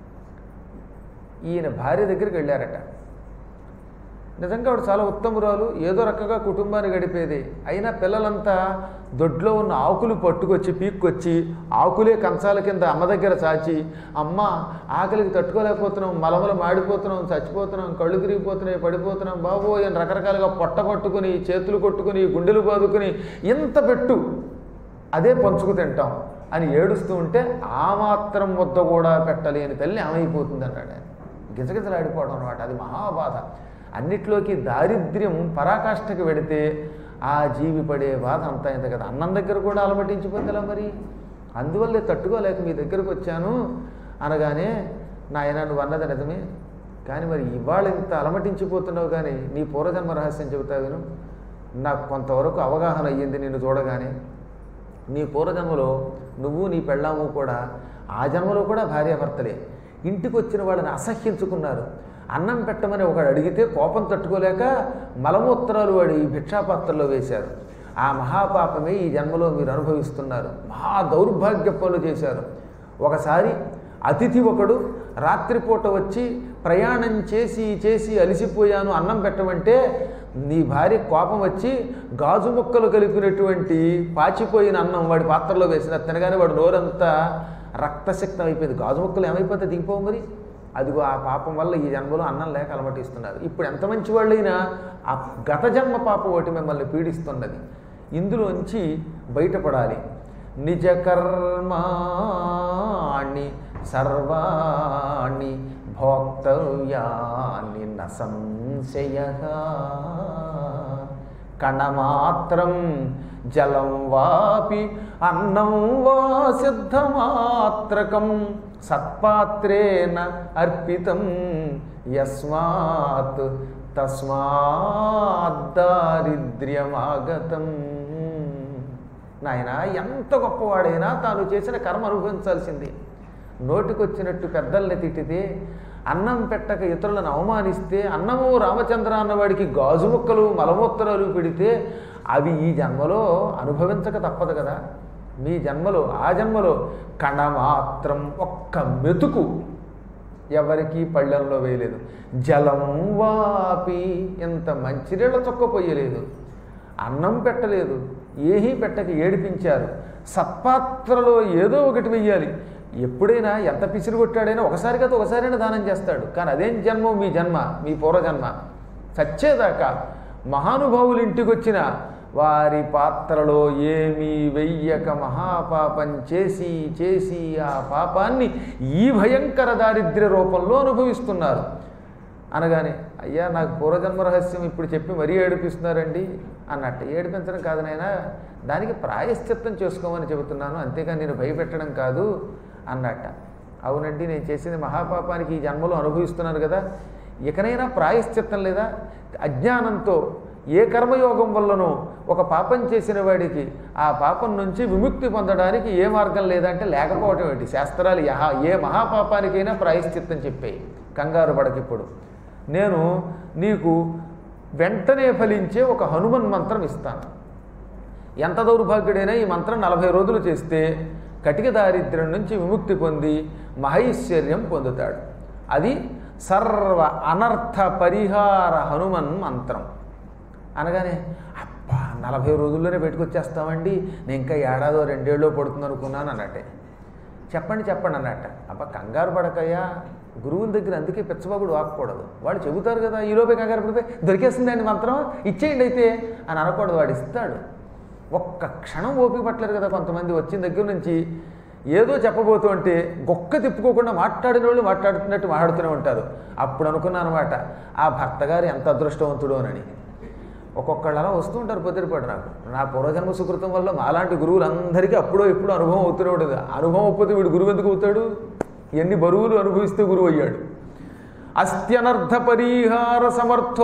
ఈయన భార్య దగ్గరికి వెళ్ళారట. నిజంగా ఆవిడ చాలా ఉత్తమురాలు, ఏదో రకంగా కుటుంబాన్ని గడిపేది. అయినా పిల్లలంతా దొడ్లో ఉన్న ఆకులు పట్టుకొచ్చి పీక్కొచ్చి ఆకులే కంచాల కింద అమ్మ దగ్గర చాచి, అమ్మ ఆకలికి తట్టుకోలేకపోతున్నాం, మలమల మాడిపోతున్నాం, చచ్చిపోతున్నాం, కళ్ళు తిరిగిపోతున్నాయి, పడిపోతున్నాం బాబో అని రకరకాలుగా పొట్ట పట్టుకుని, చేతులు కొట్టుకుని, గుండెలు బాదుకుని, ఇంత పెట్టు అదే పంచుకు తింటాం అని ఏడుస్తూ ఉంటే ఆ మాత్రం ముద్ద కూడా పెట్టలేని తల్లి ఏమైపోతుంది అన్నాడు ఆయన. గిజగిజలాడిపోవడం అనమాట. అది మహాబాధ. అన్నిట్లోకి దారిద్ర్యం పరాకాష్ఠకి వెడితే ఆ జీవి పడే బాధ అంతా ఇంత కదా. అన్నం దగ్గర కూడా అలమటించిపోతేలా మరి. అందువల్లే తట్టుకోలేక మీ దగ్గరకు వచ్చాను అనగానే, నాయన నువ్వు అన్నది నిజమే, కానీ మరి ఇవాళ ఇంత అలమటించిపోతున్నావు, కానీ నీ పూర్వజన్మ రహస్యం చెబుతావు విను. నాకు కొంతవరకు అవగాహన అయ్యింది నిన్ను చూడగానే. నీ పూర్వజన్మలో నువ్వు నీ పెళ్ళాము కూడా ఆ జన్మలో కూడా భార్యాభర్తలే. ఇంటికి వచ్చిన వాళ్ళని అసహ్యించుకున్నారు. అన్నం పెట్టమని ఒకడు అడిగితే కోపం తట్టుకోలేక మలమూత్రాలు వాడి భిక్షాపాత్రలో వేశారు. ఆ మహాపాపమే ఈ జన్మలో మీరు అనుభవిస్తున్నారు. మహా దౌర్భాగ్య పనులు చేశారు. ఒకసారి అతిథి ఒకడు రాత్రిపూట వచ్చి ప్రయాణం చేసి చేసి అలిసిపోయాను అన్నం పెట్టమంటే నీ భార్య కోపం వచ్చి గాజు ముక్కలు కలిపినటువంటి పాచిపోయిన అన్నం వాడి పాత్రలో వేసిన తినగానే వాడు నోరంతా రక్తశక్తం అయిపోయింది. గాజు ముక్కలు ఏమైపోతే దిగిపోవు మరి. అదిగో ఆ పాపం వల్ల ఈ జన్మలో అన్నం లేక అలమటిస్తున్నారు. ఇప్పుడు ఎంత మంచి వాళ్ళైనా ఆ గత జన్మ పాపం ఒకటి మిమ్మల్ని పీడిస్తున్నది. ఇందులోంచి బయటపడాలి. నిజ కర్మాణి సర్వాణి భోక్తవ్యాని న సంశయః. కణమాత్రం జలం వాపి అన్నం వా సిద్ధమాత్రకం సత్పాత్రేణ అర్పితం యస్మాత్ తస్మాత్ దారిద్ర్యమాగతం. నాయన ఎంత గొప్పవాడైనా తాను చేసిన కర్మ అనుభవించాల్సింది. నోటికొచ్చినట్టు పెద్దల్ని తిట్టితే, అన్నం పెట్టక ఇతరులను అవమానిస్తే, అన్నము రామచంద్ర అన్నవాడికి గాజు ముక్కలు మలమూత్రాలు పెడితే అవి ఈ జన్మలో అనుభవించక తప్పదు కదా. మీ జన్మలో ఆ జన్మలో కణమాత్రం ఒక్క మెతుకు ఎవరికి పళ్ళెంలో వేయలేదు. జలం వాపి ఇంత మంచినీళ్ళ చొక్క పొయ్యలేదు, అన్నం పెట్టలేదు, ఏమీ పెట్టక ఏడిపించారు. సత్పాత్రలో ఏదో ఒకటి వెయ్యాలి. ఎప్పుడైనా ఎంత పిసిరి కొట్టాడైనా ఒకసారి కదా ఒకసారైనా దానం చేస్తాడు. కానీ అదేం జన్మ మీ జన్మ, మీ పూర్వజన్మ. చచ్చేదాకా మహానుభావులు ఇంటికి వచ్చిన వారి పాత్రలో ఏమీ వెయ్యక మహాపాపం చేసి చేసి ఆ పాపాన్ని ఈ భయంకర దారిద్ర్య రూపంలో అనుభవిస్తున్నారు. అనగానే, అయ్యా నాకు పూర్వజన్మ రహస్యం ఇప్పుడు చెప్పి మరీ ఏడిపిస్తున్నారండి అన్నట్టు. ఏడిపించడం కాదు నాయనా, దానికి ప్రాయశ్చిత్తం చేసుకోమని చెబుతున్నాను, అంతేకాని నేను భయపెట్టడం కాదు అన్నట్ట. అవునండి, నేను చేసింది మహాపాపానికి ఈ జన్మలో అనుభవిస్తున్నాను కదా, ఇకనైనా ప్రాయశ్చిత్తం లేదా? అజ్ఞానంతో ఏ కర్మయోగం వల్లనో ఒక పాపం చేసిన వాడికి ఆ పాపం నుంచి విముక్తి పొందడానికి ఏ మార్గం లేదంటే లేకపోవటం ఏంటి? శాస్త్రాలు యహా ఏ మహాపాపానికైనా ప్రాయశ్చిత్తం చెప్పాయి. కంగారు పడకిప్పుడు నేను నీకు వెంటనే ఫలించే ఒక హనుమన్ మంత్రం ఇస్తాను. ఎంత దౌర్భాగ్యుడైనా ఈ మంత్రం నలభై రోజులు చేస్తే కటిక దారిద్ర్యం నుంచి విముక్తి పొంది మహైశ్వర్యం పొందుతాడు. అది సర్వ అనర్థ పరిహార హనుమన్ మంత్రం. అనగానే, అబ్బా నలభై రోజుల్లోనే పెట్టుకొచ్చేస్తామండి, నేను ఇంకా ఏడాదో రెండేళ్ళలో పడుతుంది అనుకున్నాను అన్నట్టే. చెప్పండి చెప్పండి అన్నట్ట. అబ్బా కంగారు పడకయ్యా, గురువుల దగ్గర అందుకే పిచ్చబాబుడు వాక్కూడదు. వాళ్ళు చెబుతారు కదా, ఈలోపే కంగారు పడిపోయి దొరికేస్తుందండి మంత్రం ఇచ్చేయండి అయితే అని అనకూడదు. వాడు ఇస్తాడు. ఒక్క క్షణం ఓపిక పట్టలేరు కదా కొంతమంది. వచ్చిన దగ్గర నుంచి ఏదో చెప్పబోతూ అంటే గొక్క తిప్పుకోకుండా మాట్లాడిన వాళ్ళు మాట్లాడుతున్నట్టు మాట్లాడుతూనే ఉంటారు. అప్పుడు అనుకున్నాను అనమాట, ఆ భర్త గారు ఎంత అదృష్టవంతుడు అని. ఒక్కొక్కళ్ళు అలా వస్తూ ఉంటారు పొద్దురిపాటు. నాకు నా పూర్వజన్మ సుకృతం వల్ల మాలాంటి గురువులందరికీ అప్పుడో ఎప్పుడో అనుభవం అవుతూనే ఉండదు. అనుభవం అవ్వకపోతే వీడు గురువు ఎందుకు అవుతాడు? ఎన్ని బరువులు అనుభవిస్తే గురువు అయ్యాడు. అస్త్యనర్థ పరిహార సమర్థో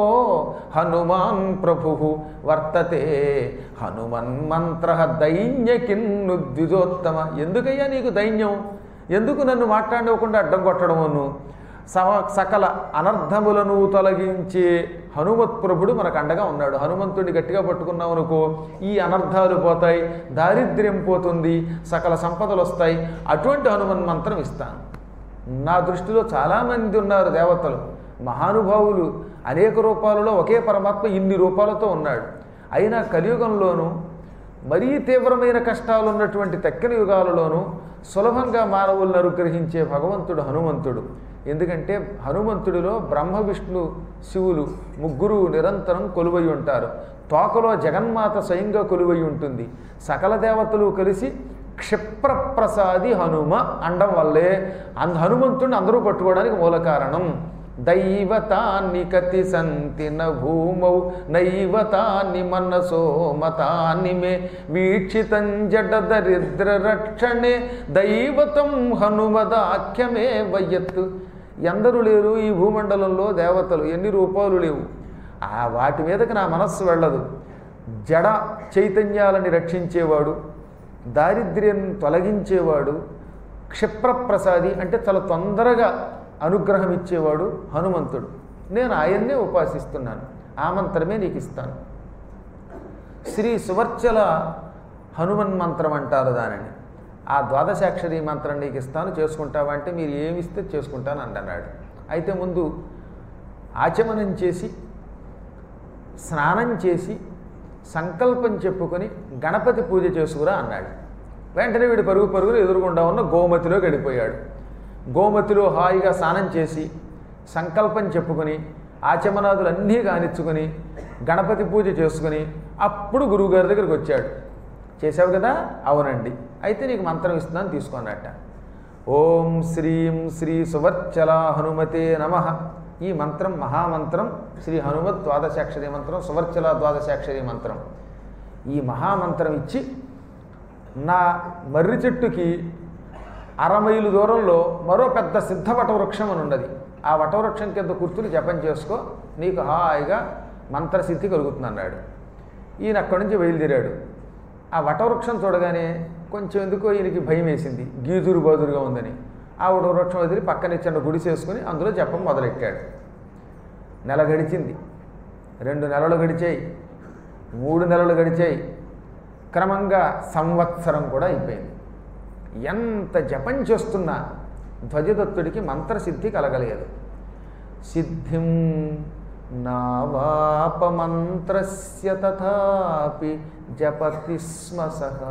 హనుమాన్ ప్రభు వర్తతే హనుమన్ మంత్ర దైన్యకిన్ను ద్విజోత్తమ. ఎందుకయ్యా నీకు దైన్యం? ఎందుకు నన్ను మాట్లాడకుండా అడ్డం కొట్టడమును? సమ సకల అనర్థములను తొలగించే హనుమత్ ప్రభుడు మనకు అండగా ఉన్నాడు. హనుమంతుడిని గట్టిగా పట్టుకున్నాం అనుకో, ఈ అనర్థాలు పోతాయి, దారిద్ర్యం పోతుంది, సకల సంపదలు వస్తాయి. అటువంటి హనుమన్ మంత్రం ఇస్తాను. నా దృష్టిలో చాలామంది ఉన్నారు దేవతలు, మహానుభావులు, అనేక రూపాలలో ఒకే పరమాత్మ ఇన్ని రూపాలతో ఉన్నాడు. అయినా కలియుగంలోనూ మరీ తీవ్రమైన కష్టాలు ఉన్నటువంటి తెక్కని యుగాలలోనూ సులభంగా మానవులను అనుగ్రహించే భగవంతుడు హనుమంతుడు. ఎందుకంటే హనుమంతుడిలో బ్రహ్మ విష్ణు శివులు ముగ్గురు నిరంతరం కొలువై ఉంటారు. తోకలో జగన్మాత స్వయంగా కొలువై ఉంటుంది. సకల దేవతలు కలిసి క్షిప్రప్రసాది హనుమ అండం వల్లే అంద హనుమంతుడిని అందరూ పట్టుకోవడానికి మూల కారణం. దైవతాన్ని కతి సంతి న భూమౌ నైవతాన్ని మనసో మతాన్ని మే వీక్షితం జడ దరిద్ర రక్షణే దైవతం హనుమదాఖ్యమే వయ్యత్తు. ఎందరూ లేరు ఈ భూమండలంలో దేవతలు, ఎన్ని రూపాలు లేవు. ఆ వాటి మీదకి నా మనస్సు వెళ్ళదు. జడ చైతన్యాలని రక్షించేవాడు, దారిద్ర్యం తొలగించేవాడు, క్షిప్రప్రసాది అంటే చాలా తొందరగా అనుగ్రహం ఇచ్చేవాడు హనుమంతుడు. నేను ఆయన్నే ఉపాసిస్తున్నాను, ఆ మంత్రమే నీకు ఇస్తాను. శ్రీ సువర్చల హనుమన్ మంత్రం అంటారు దానిని. ఆ ద్వాదశాక్షరి మంత్రం నీకు ఇస్తాను, చేసుకుంటావా అంటే మీరు ఏమిస్తే చేసుకుంటాను అంటున్నాడు. అయితే ముందు ఆచమనం చేసి స్నానం చేసి సంకల్పం చెప్పుకొని గణపతి పూజ చేసుకురా అన్నాడు. వెంటనే వీడు పరుగు పరుగులు ఎదురుగుండా ఉన్న గోమతిలో గడిపోయాడు. గోమతిలో హాయిగా స్నానం చేసి సంకల్పం చెప్పుకొని ఆచమనాదులన్నీ కానిచ్చుకొని గణపతి పూజ చేసుకుని అప్పుడు గురువుగారి దగ్గరికి వచ్చాడు. చేసావు కదా? అవునండి. అయితే నీకు మంత్రం ఇస్తున్నాను తీసుకున్నట్ట. ఓం శ్రీం శ్రీ సువర్చల హనుమతే నమః. ఈ మంత్రం మహామంత్రం, శ్రీ హనుమత్ ద్వాదశాక్షరి మంత్రం, సువర్చల ద్వాదశాక్షరి మంత్రం. ఈ మహామంత్రం ఇచ్చి నా మర్రి చెట్టుకి అరమైలు దూరంలో మరో పెద్ద సిద్ధ వటవృక్షం అని ఉన్నది. ఆ వటవృక్షం కింద కూర్చుని జపం చేసుకో, నీకు హాయిగా మంత్రసిద్ధి కలుగుతుంది అన్నాడు. ఈయన అక్కడి నుంచి బయలుదేరాడు. ఆ వటవృక్షం చూడగానే కొంచెం ఎందుకో ఈయనకి భయం వేసింది, గీదురు బాదురుగా ఉందని. ఆ వటవృక్షం వదిలి పక్కనే చిన్న గుడి చేసుకుని అందులో జపం మొదలెట్టాడు. నెల గడిచింది, రెండు నెలలు గడిచాయి, మూడు నెలలు గడిచాయి, క్రమంగా సంవత్సరం కూడా అయిపోయింది. ఎంత జపం చేస్తున్నా ధ్వజదత్తుడికి మంత్రసిద్ధి కలగలేదు. సిద్ధిం నావాపమంత్రస్య తథాపి జపతి స్మ సహా.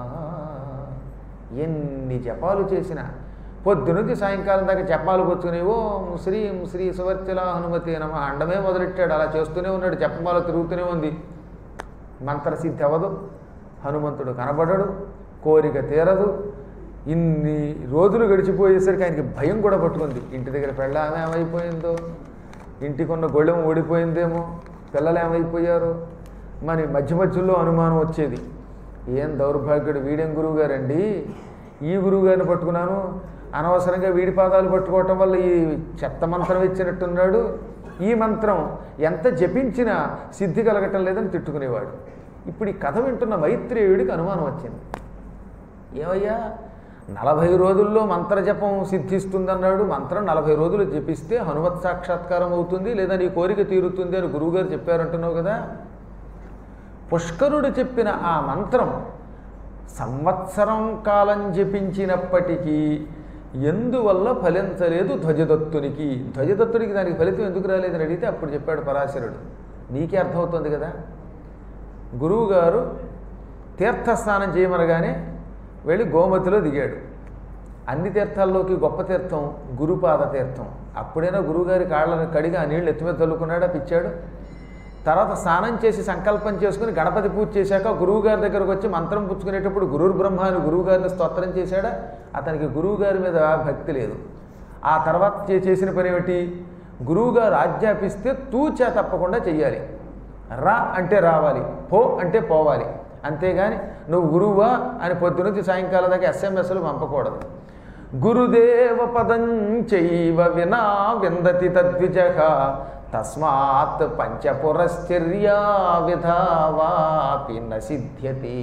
ఎన్ని జపాలు చేసినా పొద్దునుంచి సాయంకాలం దాకా జపాలు పుచ్చుకుని ఓం శ్రీం శ్రీ సువర్చల హనుమతే నమః అండమే మొదలెట్టాడు. అలా చేస్తూనే ఉన్నాడు, జపమాల తిరుగుతూనే ఉంది. మంత్రసిద్ధి అవ్వదు, హనుమంతుడు కనబడడు, కోరిక తీరదు. ఇన్ని రోజులు గడిచిపోయేసరికి ఆయనకి భయం కూడా పట్టుకుంది. ఇంటి దగ్గర పెళ్ళామె ఏమైపోయిందో, ఇంటికున్న గొళ్ళెం ఓడిపోయిందేమో, పిల్లలు ఏమైపోయారు. మరి మధ్య మధ్యలో అనుమానం వచ్చేది, ఏం దౌర్భాగ్యుడు, వీడేం గురువు గారండి, ఈ గురువు గారిని పట్టుకున్నాను, అనవసరంగా వీడి పాదాలు పట్టుకోవటం వల్ల ఈ చెత్త మంత్రం ఇచ్చినట్టున్నాడు, ఈ మంత్రం ఎంత జపించినా సిద్ధి కలగటం లేదని తిట్టుకునేవాడు. ఇప్పుడు ఈ కథ వింటున్న మైత్రేయుడికి అనుమానం వచ్చింది. ఏమయ్యా, నలభై రోజుల్లో మంత్రజపం సిద్ధిస్తుందన్నాడు, మంత్రం నలభై రోజులు జపిస్తే హనుమత్ సాక్షాత్కారం అవుతుంది లేదా నీ కోరిక తీరుతుంది అని గురువుగారు చెప్పారంటున్నావు కదా. పుష్కరుడు చెప్పిన ఆ మంత్రం సంవత్సరం కాలం జపించినప్పటికీ ఎందువల్ల ఫలించలేదు ధ్వజదత్తునికి. ధ్వజదత్తునికి దానికి ఫలితం ఎందుకు రాలేదని అడిగితే అప్పుడు చెప్పాడు పరాశరుడు, నీకే అర్థమవుతుంది కదా. గురువుగారు తీర్థస్నానం చేయమనగానే వెళ్ళి గోమతిలో దిగాడు. అన్ని తీర్థాల్లోకి గొప్ప తీర్థం గురుపాద తీర్థం. అప్పుడైనా గురువుగారి కాళ్ళను కడిగి ఆ నీళ్ళు ఎత్తిమీద చల్లుకున్నాడా పిచ్చాడు. తర్వాత స్నానం చేసి సంకల్పం చేసుకుని గణపతి పూజ చేశాక గురువుగారి దగ్గరకు వచ్చి మంత్రం పుచ్చుకునేటప్పుడు గురుర్ బ్రహ్మ అని గురువుగారిని స్తోత్రం చేశాడా. అతనికి గురువుగారి మీద భక్తి లేదు. ఆ తర్వాత చేసిన పని ఏమిటి, గురువుగారు ఆజ్ఞాపిస్తే తూచా తప్పకుండా చెయ్యాలి. రా అంటే రావాలి, పో అంటే పోవాలి. అంతేగాని నువ్వు గురువా అని పొద్దునుంచి సాయంకాలం దాకా ఎస్ఎంఎస్లు పంపకూడదు. గురుదేవ పదం చైవ వినా విందతి తద్విజః తస్మాత్ పంచపురశ్చర్యా విధావాపి న సిద్ధ్యతి.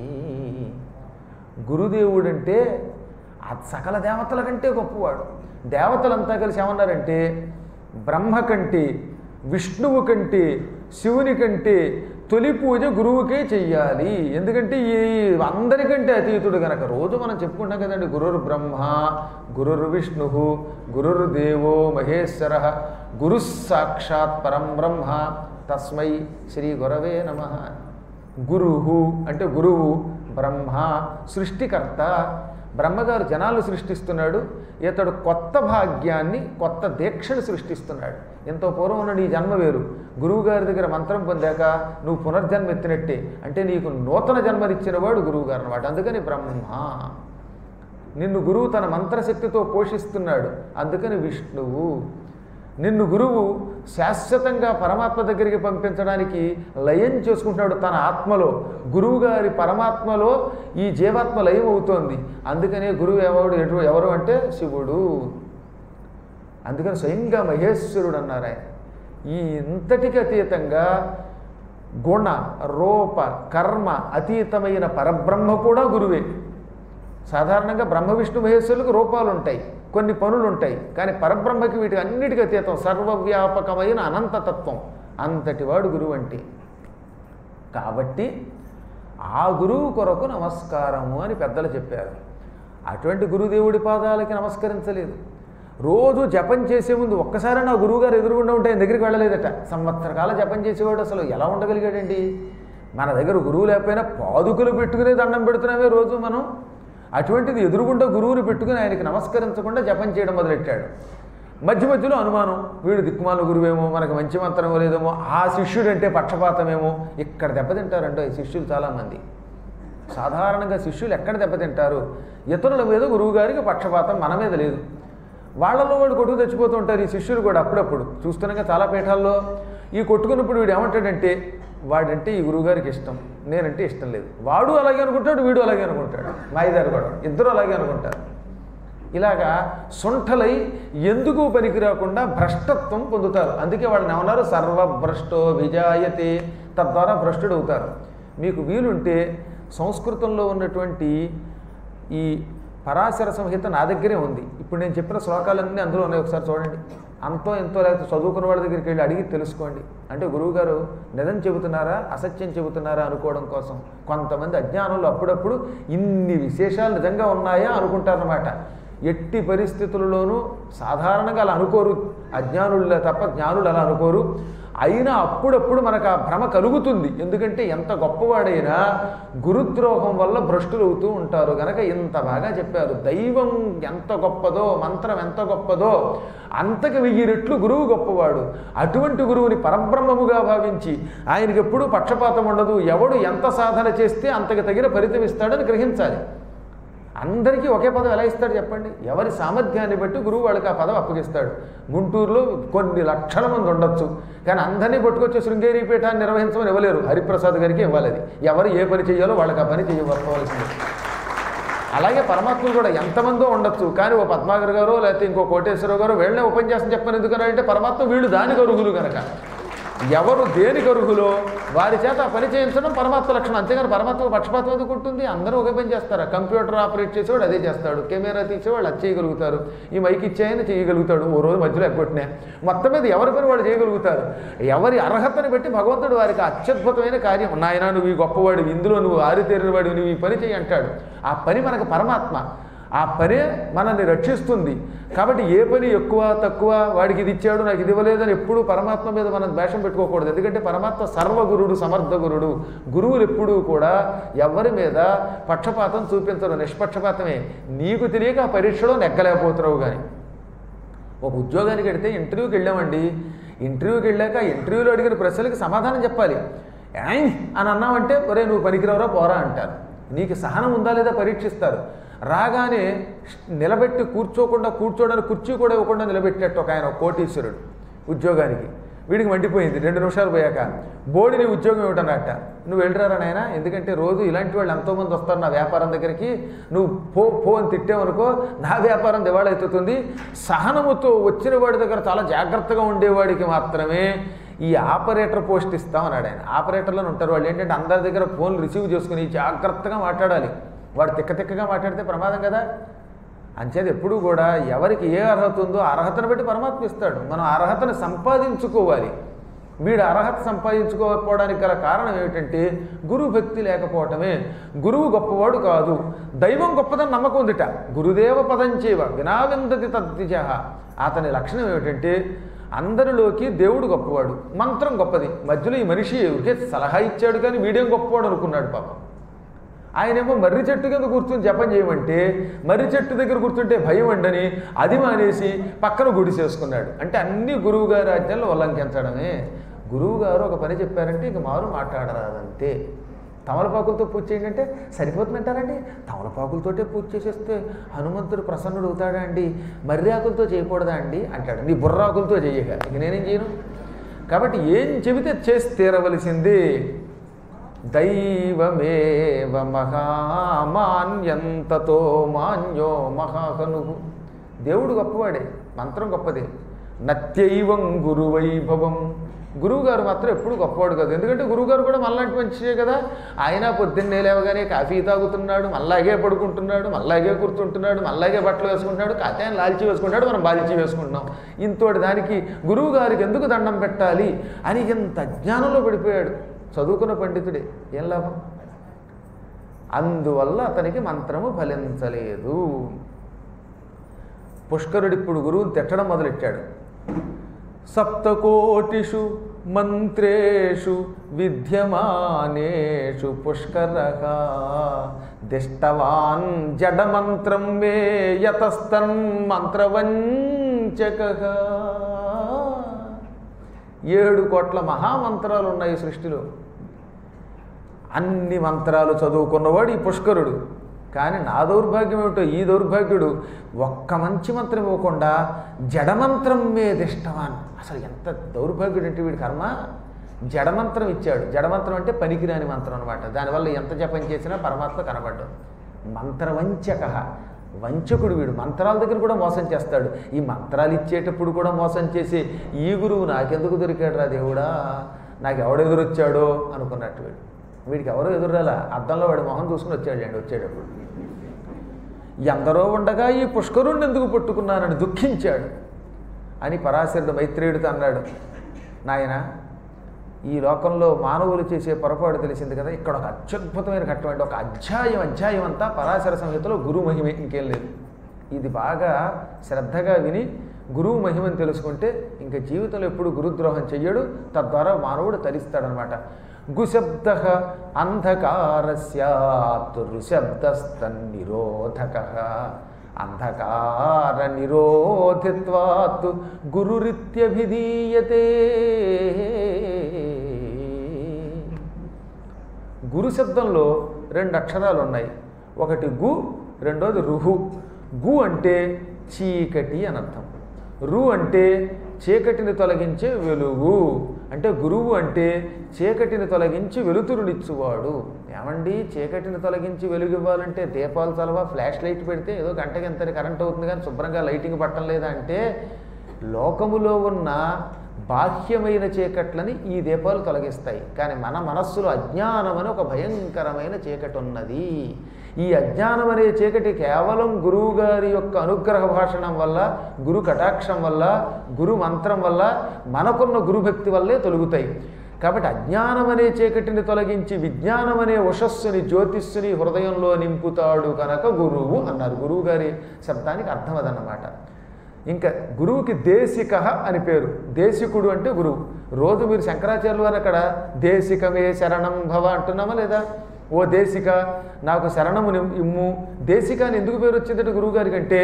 గురుదేవుడంటే ఆ సకల దేవతల కంటే గొప్పవాడు. దేవతలంతా కలిసి ఏమన్నారంటే బ్రహ్మ కంటే, విష్ణువు కంటే, శివుని కంటే తొలి పూజ గురువుకే చెయ్యాలి. ఎందుకంటే ఈ అందరికంటే అతీతుడు కనుక. రోజు మనం చెప్పుకుంటాం కదండి, గురుర్ బ్రహ్మ గురుర్ విష్ణు గురుర్ దేవో మహేశ్వర గురు సాక్షాత్ పరం బ్రహ్మ తస్మై శ్రీ గురవే నమః. గురువు అంటే గురువు, బ్రహ్మ సృష్టికర్త. బ్రహ్మగారు జనాలు సృష్టిస్తున్నాడు, ఇతడు కొత్త భాగ్యాన్ని కొత్త దీక్షను సృష్టిస్తున్నాడు. ఎంతో పూర్వం ఉన్న నీ జన్మ వేరు, గురువుగారి దగ్గర మంత్రం పొందాక నువ్వు పునర్జన్మ ఎత్తినట్టే. అంటే నీకు నూతన జన్మనిచ్చిన వాడు గురువుగారు అన్నమాట. అందుకని బ్రహ్మ. నిన్ను గురువు తన మంత్రశక్తితో పోషిస్తున్నాడు, అందుకని విష్ణువు. నిన్ను గురువు శాశ్వతంగా పరమాత్మ దగ్గరికి పంపించడానికి లయం చేసుకుంటున్నాడు తన ఆత్మలో. గురువుగారి పరమాత్మలో ఈ జీవాత్మ లయం అవుతోంది. అందుకనే గురువు ఎవడు ఎటు ఎవరు అంటే శివుడు. అందుకని స్వయంగా మహేశ్వరుడు అన్నారు ఆయన. ఈ ఇంతటికి అతీతంగా గుణ రూప కర్మ అతీతమైన పరబ్రహ్మ కూడా గురువే. సాధారణంగా బ్రహ్మ విష్ణు మహేశ్వరులకు రూపాలు ఉంటాయి, కొన్ని పనులు ఉంటాయి. కానీ పరబ్రహ్మకి వీటికి అన్నిటికీ అతీతం, సర్వవ్యాపకమైన అనంతతత్వం. అంతటి వాడు గురువు అంటే. కాబట్టి ఆ గురువు కొరకు నమస్కారము అని పెద్దలు చెప్పారు. అటువంటి గురుదేవుడి పాదాలకి నమస్కరించలేదు. రోజు జపం చేసే ముందు ఒక్కసారి నా గురువుగారు ఎదురుగుండా ఉంటే ఆయన దగ్గరికి వెళ్ళలేదట. సంవత్సర కాలం జపం చేసేవాడు అసలు ఎలా ఉండగలిగాడండి? మన దగ్గర గురువు లేకపోయినా పాదుకులు పెట్టుకునే దండం పెడుతున్నామే రోజు మనం. అటువంటిది ఎదురుగుండా గురువుని పెట్టుకుని ఆయనకి నమస్కరించకుండా జపం చేయడం మొదలెట్టాడు. మధ్య మధ్యలో అనుమానం, వీడు దిక్కుమాల గురువేమో, మనకు మంచి మంత్రం లేదేమో, ఆ శిష్యుడు అంటే పక్షపాతమేమో. ఇక్కడ దెబ్బతింటారంటో ఈ శిష్యులు చాలామంది. సాధారణంగా శిష్యులు ఎక్కడ దెబ్బతింటారు? ఇతరుల మీద గురువుగారికి పక్షపాతం, మన మీద లేదు. వాళ్ళలో వాడు కొట్టుకు తెచ్చిపోతూ ఉంటారు ఈ శిష్యులు కూడా. అప్పుడప్పుడు చూస్తున్నాగా చాలా పీఠాల్లో ఈ కొట్టుకున్నప్పుడు వీడు ఏమంటాడంటే, వాడంటే ఈ గురువుగారికి ఇష్టం, నేనంటే ఇష్టం లేదు. వాడు అలాగే అనుకుంటాడు, వీడు అలాగే అనుకుంటాడు. మాయిదారు కూడా ఇద్దరు అలాగే అనుకుంటారు. ఇలాగా సొంఠలై ఎందుకు పనికి రాకుండా భ్రష్టత్వం పొందుతారు. అందుకే వాళ్ళని ఏమన్నారు, సర్వభ్రష్టో విజాయతే, తద్వారా భ్రష్టుడు అవుతారు. మీకు వీలుంటే సంస్కృతంలో ఉన్నటువంటి ఈ పరాశర సంహిత నా దగ్గరే ఉంది. ఇప్పుడు నేను చెప్పిన శ్లోకాలన్నీ అందులో ఉన్నాయి, ఒకసారి చూడండి. అంతో ఎంతో లేకపోతే చదువుకున్న వాళ్ళ దగ్గరికి వెళ్ళి అడిగి తెలుసుకోండి. అంటే గురువుగారు నిజం చెబుతున్నారా అసత్యం చెబుతున్నారా అనుకోవడం కోసం. కొంతమంది అజ్ఞానంలో అప్పుడప్పుడు ఇన్ని విశేషాలు నిజంగా ఉన్నాయా అనుకుంటారన్నమాట. ఎట్టి పరిస్థితులలోనూ సాధారణంగా అలా అనుకోరు, అజ్ఞానుల తప్ప జ్ఞానులు అలా అనుకోరు. అయినా అప్పుడప్పుడు మనకు ఆ భ్రమ కలుగుతుంది. ఎందుకంటే ఎంత గొప్పవాడైనా గురుద్రోహం వల్ల భ్రష్టులు అవుతూ ఉంటారు గనక ఇంత బాగా చెప్పారు. దైవం ఎంత గొప్పదో, మంత్రం ఎంత గొప్పదో అంతకు వెయ్యి రెట్లు గురువు గొప్పవాడు. అటువంటి గురువుని పరబ్రహ్మముగా భావించి ఆయనకి ఎప్పుడూ పక్షపాతం ఉండదు. ఎవడు ఎంత సాధన చేస్తే అంతకు తగిన ఫలితం ఇస్తాడని గ్రహించాలి. అందరికీ ఒకే పదవి ఎలా ఇస్తాడు చెప్పండి? ఎవరి సామర్థ్యాన్ని బట్టి గురువు వాళ్ళకి ఆ పదవి అప్పగిస్తాడు. గుంటూరులో కొన్ని లక్షల మంది ఉండొచ్చు, కానీ అందరినీ పట్టుకొచ్చి శృంగేరి పీఠాన్ని నిర్వహించమని ఇవ్వలేరు. హరిప్రసాద్ గారికి ఇవ్వాలి. అది ఎవరు ఏ పని చేయాలో వాళ్ళకి ఆ పని చేయవలసింది. అలాగే పరమాత్ములు కూడా ఎంతమందో ఉండొచ్చు, కానీ ఓ పద్మాగర్ గారు లేకపోతే ఇంకో కోటేశ్వరరావు గారు వీళ్ళనే ఉపన్యాసం చెప్పని ఎందుకనంటే పరమాత్మ వీళ్ళు దానికి అర్హులు కనుక. ఎవరు దేనికి అర్హులో వారి చేత పని చేయించడం పరమాత్మ లక్షణం. అంతేగాని పరమాత్మ పక్షపాతం ఎందుకు ఉంటుంది? అందరూ ఒకే పని చేస్తారు. కంప్యూటర్ ఆపరేట్ చేసేవాడు అదే చేస్తాడు, కెమెరా తీసేవాళ్ళు అది చేయగలుగుతారు, ఈ మైక్ ఇచ్చాయని చేయగలుగుతాడు, ఓ రోజు మధ్యలో ఎగ్గొట్టినా. మొత్తం మీద ఎవరి పని వాళ్ళు చేయగలుగుతారు. ఎవరి అర్హతని బట్టి భగవంతుడు వారికి అత్యద్భుతమైన కార్యం, నాయన నువ్వు ఈ గొప్పవాడివి, ఇందులో నువ్వు ఆరితేరిన వాడివి, నువ్వు ఈ పని చేయి అంటాడు. ఆ పని మనకు పరమాత్మ, ఆ పనే మనల్ని రక్షిస్తుంది. కాబట్టి ఏ పని ఎక్కువ తక్కువ, వాడికి ఇది ఇచ్చాడు నాకు ఇది ఇవ్వలేదని ఎప్పుడూ పరమాత్మ మీద మనం ద్వేషం పెట్టుకోకూడదు. ఎందుకంటే పరమాత్మ సర్వగురుడు, సమర్థ గురుడు. గురువులు ఎప్పుడూ కూడా ఎవరి మీద పక్షపాతం చూపించరు, నిష్పక్షపాతమే. నీకు తెలియక ఆ పరీక్షలో నెగ్గలేకపోతున్నావు. కానీ ఒక ఉద్యోగానికి వెడితే ఇంటర్వ్యూకి వెళ్ళామండి, ఇంటర్వ్యూకి వెళ్ళాక ఇంటర్వ్యూలో అడిగిన ప్రశ్నలకి సమాధానం చెప్పాలి. అని అన్నామంటే ఒరే నువ్వు పనికిరావురా పోరా అంటారు. నీకు సహనం ఉందా లేదా పరీక్షిస్తారు. రాగానే నిలబెట్టి కూర్చోకుండా కూర్చోడానికి కుర్చీ కూడా ఇవ్వకుండా నిలబెట్టేట్టు ఒక ఆయన కోటీశ్వరుడు ఉద్యోగానికి. వీడికి మండిపోయింది. రెండు నిమిషాలు పోయాక బోడి నీ ఉద్యోగం ఏమిటన్నట్ట. నువ్వు వెళ్ళరారా నాయన, ఎందుకంటే రోజు ఇలాంటి వాళ్ళు ఎంతోమంది వస్తారు నా వ్యాపారం దగ్గరికి, నువ్వు పో పో అని తిట్టావనుకో నా వ్యాపారం దివాళైతుంది. సహనముతో వచ్చిన వాడి దగ్గర చాలా జాగ్రత్తగా ఉండేవాడికి మాత్రమే ఈ ఆపరేటర్ పోస్ట్ ఇస్తామన్నాడు ఆయన. ఆపరేటర్లను ఉంటారు వాళ్ళు, ఏంటంటే అందరి దగ్గర ఫోన్లు రిసీవ్ చేసుకుని జాగ్రత్తగా మాట్లాడాలి. వాడు తిక్క తిక్కగా మాట్లాడితే ప్రమాదం కదా. అంచేది ఎప్పుడూ కూడా ఎవరికి ఏ అర్హత ఉందో అర్హతను బట్టి పరమాత్మ ఇస్తాడు. మనం అర్హతను సంపాదించుకోవాలి. వీడు అర్హత సంపాదించుకోకపోవడానికి గల కారణం ఏమిటంటే గురువు భక్తి లేకపోవటమే. గురువు గొప్పవాడు కాదు, దైవం గొప్పదని నమ్మకం ఉందిట. గురుదేవ పదంచేవ వినావిందతి తద్విజ. అతని లక్షణం ఏమిటంటే అందరిలోకి దేవుడు గొప్పవాడు, మంత్రం గొప్పది. మధ్యలో ఈ మనిషి ఎవరికే సలహా ఇచ్చాడు కానీ వీడేం గొప్పవాడు అనుకున్నాడు పాపం. ఆయనేమో మర్రి చెట్టు కింద కూర్చుని జపం చేయమంటే మర్రి చెట్టు దగ్గర కూర్చుంటే భయం అండని అది మానేసి పక్కన గుడి చేసుకున్నాడు. అంటే అన్ని గురువుగారి ఆజ్ఞలు ఉల్లంఘించడమే. గురువుగారు ఒక పని చెప్పారంటే ఇక మారు మాట్లాడరాదంతే. తమలపాకులతో పూజ చేయండి అంటే సరిపోతుందంటారండి. తమలపాకులతోటే పూజ చేసేస్తే హనుమంతుడు ప్రసన్నుడు అవుతాడా అండి, మర్రి ఆకులతో చేయకూడదా అండి అంటాడు. నీ బుర్రాకులతో చేయక ఇక నేనేం చేయను. కాబట్టి ఏం చెబితే చేసి తీరవలసింది. దైవమేవ మహామాన్యంతతో మాన్యో మహాహను. దేవుడు గొప్పవాడే, మంత్రం గొప్పదే. నత్యైవం గురువైభవం. గురువుగారు మాత్రం ఎప్పుడు గొప్పవాడు కాదు. ఎందుకంటే గురువుగారు కూడా మళ్ళాంటి మంచిదే కదా. ఆయన పొద్దున్నే లేవగానే కాఫీ తాగుతున్నాడు, మళ్ళాగే పడుకుంటున్నాడు, మళ్ళాగే కూర్చుంటున్నాడు, మళ్ళాగే బట్టలు వేసుకుంటున్నాడు. కాతే ఆయన లాల్చి వేసుకుంటాడు, మనం బాల్చి వేసుకుంటున్నాం. ఇంతోటి దానికి గురువు గారికి ఎందుకు దండం పెట్టాలి అని ఇంత అజ్ఞానంలో పడిపోయాడు. చదువుకున్న పండితుడే, ఏం లాభం. అందువల్ల అతనికి మంత్రము ఫలించలేదు. పుష్కరుడు ఇప్పుడు గురువుని తిట్టడం మొదలెట్టాడు. సప్తకోటిషు మంత్రేషు విద్యమానేషు పుష్కరః దిష్టవాన్ జడమంత్రం మే యతస్తన్ మంత్రవంచకః. ఏడు కోట్ల మహామంత్రాలు ఉన్నాయి సృష్టిలో. అన్ని మంత్రాలు చదువుకున్నవాడు ఈ పుష్కరుడు. కానీ నా దౌర్భాగ్యం ఏమిటో, ఈ దౌర్భాగ్యుడు ఒక్క మంచి మంత్రం ఇవ్వకుండా జడమంత్రం మీద ఇష్టవాన్. అసలు ఎంత దౌర్భాగ్యుడు అంటే వీడి కర్మ. జడమంత్రం ఇచ్చాడు. జడమంత్రం అంటే పనికిరాని మంత్రం అనమాట. దానివల్ల ఎంత జపం చేసినా పరమాత్మ కనబడ్డాడు. మంత్రవంచక, వంచకుడు వీడు. మంత్రాల దగ్గర కూడా మోసం చేస్తాడు. ఈ మంత్రాలు ఇచ్చేటప్పుడు కూడా మోసం చేసి ఈ గురువు నాకెందుకు దొరికాడు రా దేవుడా, నాకు ఎవడు ఎదురొచ్చాడో అనుకున్నట్టు వీడు. వీడికి ఎవరో ఎదురాలా, అద్దంలో వాడి మొహం చూసుకుని వచ్చాడు అండి. వచ్చేటప్పుడు ఎందరో ఉండగా ఈ పుష్కరుణ్ణి ఎందుకు పట్టుకున్నానని దుఃఖించాడు అని పరాశరుడు మైత్రేయుడితో అన్నాడు. నాయన, ఈ లోకంలో మానవులు చేసే పొరపాటు తెలిసింది కదా. ఇక్కడ ఒక అత్యద్భుతమైన ఘట్టం అంటే ఒక అధ్యాయం అధ్యాయం అంతా పరాశర సంహితలో గురు మహిమే, ఇంకేం లేదు. ఇది బాగా శ్రద్ధగా విని గురువు మహిమని తెలుసుకుంటే ఇంకా జీవితంలో ఎప్పుడు గురుద్రోహం చెయ్యడు. తద్వారా మానవుడు తరిస్తాడనమాట. గుశబ్ద అంధకారస్యాత్ ఋశబ్దస్తన్నిరోధక అంధకార నిరోధిత్వాత్ గురురిత్యభిధీయతే. గురు శబ్దంలో రెండు అక్షరాలు ఉన్నాయి. ఒకటి గు, రెండోది రుహు. గు అంటే చీకటి అని అర్థం. రు అంటే చీకటిని తొలగించే వెలుగు. అంటే గురువు అంటే చీకటిని తొలగించి వెలుతురునిచ్చువాడు. ఏమండి, చీకటిని తొలగించి వెలుగు ఇవ్వాలంటే దీపాలు చలవా, ఫ్లాష్ లైట్ పెడితే ఏదో గంటకి ఎంత కరెంట్ అవుతుంది కానీ శుభ్రంగా లైటింగ్ పట్టడం లేదా అంటే, లోకములో ఉన్న బాహ్యమైన చీకట్లని ఈ దీపాలు తొలగిస్తాయి. కానీ మన మనస్సులో అజ్ఞానం అని ఒక భయంకరమైన చీకటి ఉన్నది. ఈ అజ్ఞానం అనే చీకటి కేవలం గురువు గారి యొక్క అనుగ్రహ భాషణం వల్ల, గురు కటాక్షం వల్ల, గురు మంత్రం వల్ల, మనకున్న గురుభక్తి వల్లే తొలుగుతాయి. కాబట్టి అజ్ఞానం అనే చీకటిని తొలగించి విజ్ఞానం అనే ఉషస్సుని, జ్యోతిస్సుని హృదయంలో నింపుతాడు కనుక గురువు అన్నారు. గురువు గారి శబ్దానికి అర్థం అదన్నమాట. ఇంకా గురువుకి దేశిక అని పేరు. దేశికుడు అంటే గురువు. రోజు మీరు శంకరాచార్యులు వారు అక్కడ దేశికమే శరణం భవ అంటున్నామా లేదా? ఓ దేశిక, నాకు శరణము ఇమ్ము. దేశిక అని ఎందుకు పేరు వచ్చిందంటే గురువు గారికి అంటే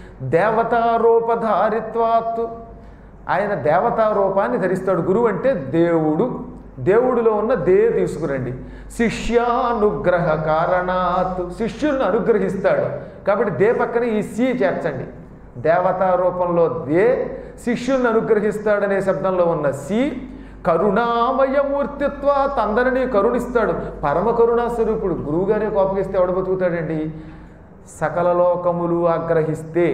దేవతారూపధారిత్వాత్, ఆయన దేవతారూపాన్ని ధరిస్తాడు. గురువు అంటే దేవుడు. దేవుడిలో ఉన్న దే తీసుకురండి. శిష్యానుగ్రహ కారణాత్, శిష్యుల్ని అనుగ్రహిస్తాడు. కాబట్టి దే పక్కన ఈ సి చేర్చండి. దేవతా రూపంలో దే, శిష్యుల్ని అనుగ్రహిస్తాడనే శబ్దంలో ఉన్న సి. కరుణామయమూర్తిత్వాత్, అందరినీ కరుణిస్తాడు. పరమ కరుణాస్వరూపుడు. గురువుగారే కోపగిస్తే ఎవడ బతుకుతాడండి? సకల లోకములు ఆగ్రహిస్తే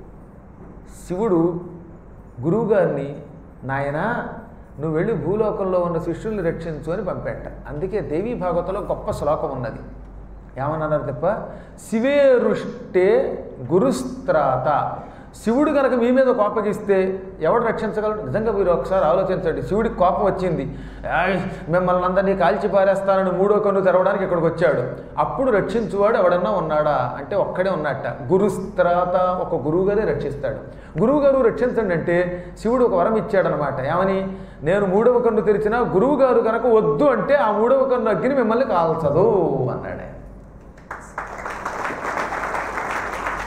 శివుడు గురువుగారిని, నాయనా నువ్వు వెళ్ళి భూలోకంలో ఉన్న శిష్యుల్ని రక్షించు అని పంపేట. అందుకే దేవీ భాగవతంలో గొప్ప శ్లోకం ఉన్నది. ఏమన్నారు తప్ప, శివే రుష్టే గురుస్త్రాత. శివుడు కనుక మీ మీద కోపగిస్తే ఎవడు రక్షించగలడు? నిజంగా మీరు ఒకసారి ఆలోచించండి. శివుడికి కోపం వచ్చింది, మిమ్మల్ని అందరినీ కాల్చి పారేస్తానని మూడో కన్ను తెరవడానికి ఇక్కడికి వచ్చాడు. అప్పుడు రక్షించువాడు ఎవడన్నా ఉన్నాడా అంటే ఒక్కడే ఉన్నట్ట. గురుస్త్రాత, ఒక గురువుగారే రక్షిస్తాడు. గురువుగారు రక్షించండి అంటే శివుడు ఒక వరం ఇచ్చాడనమాట. ఏమని? నేను మూడవ కన్ను తెరిచినా గురువుగారు కనుక వద్దు అంటే ఆ మూడవ కన్ను అగ్ని మిమ్మల్ని కాల్చదు అన్నాడే.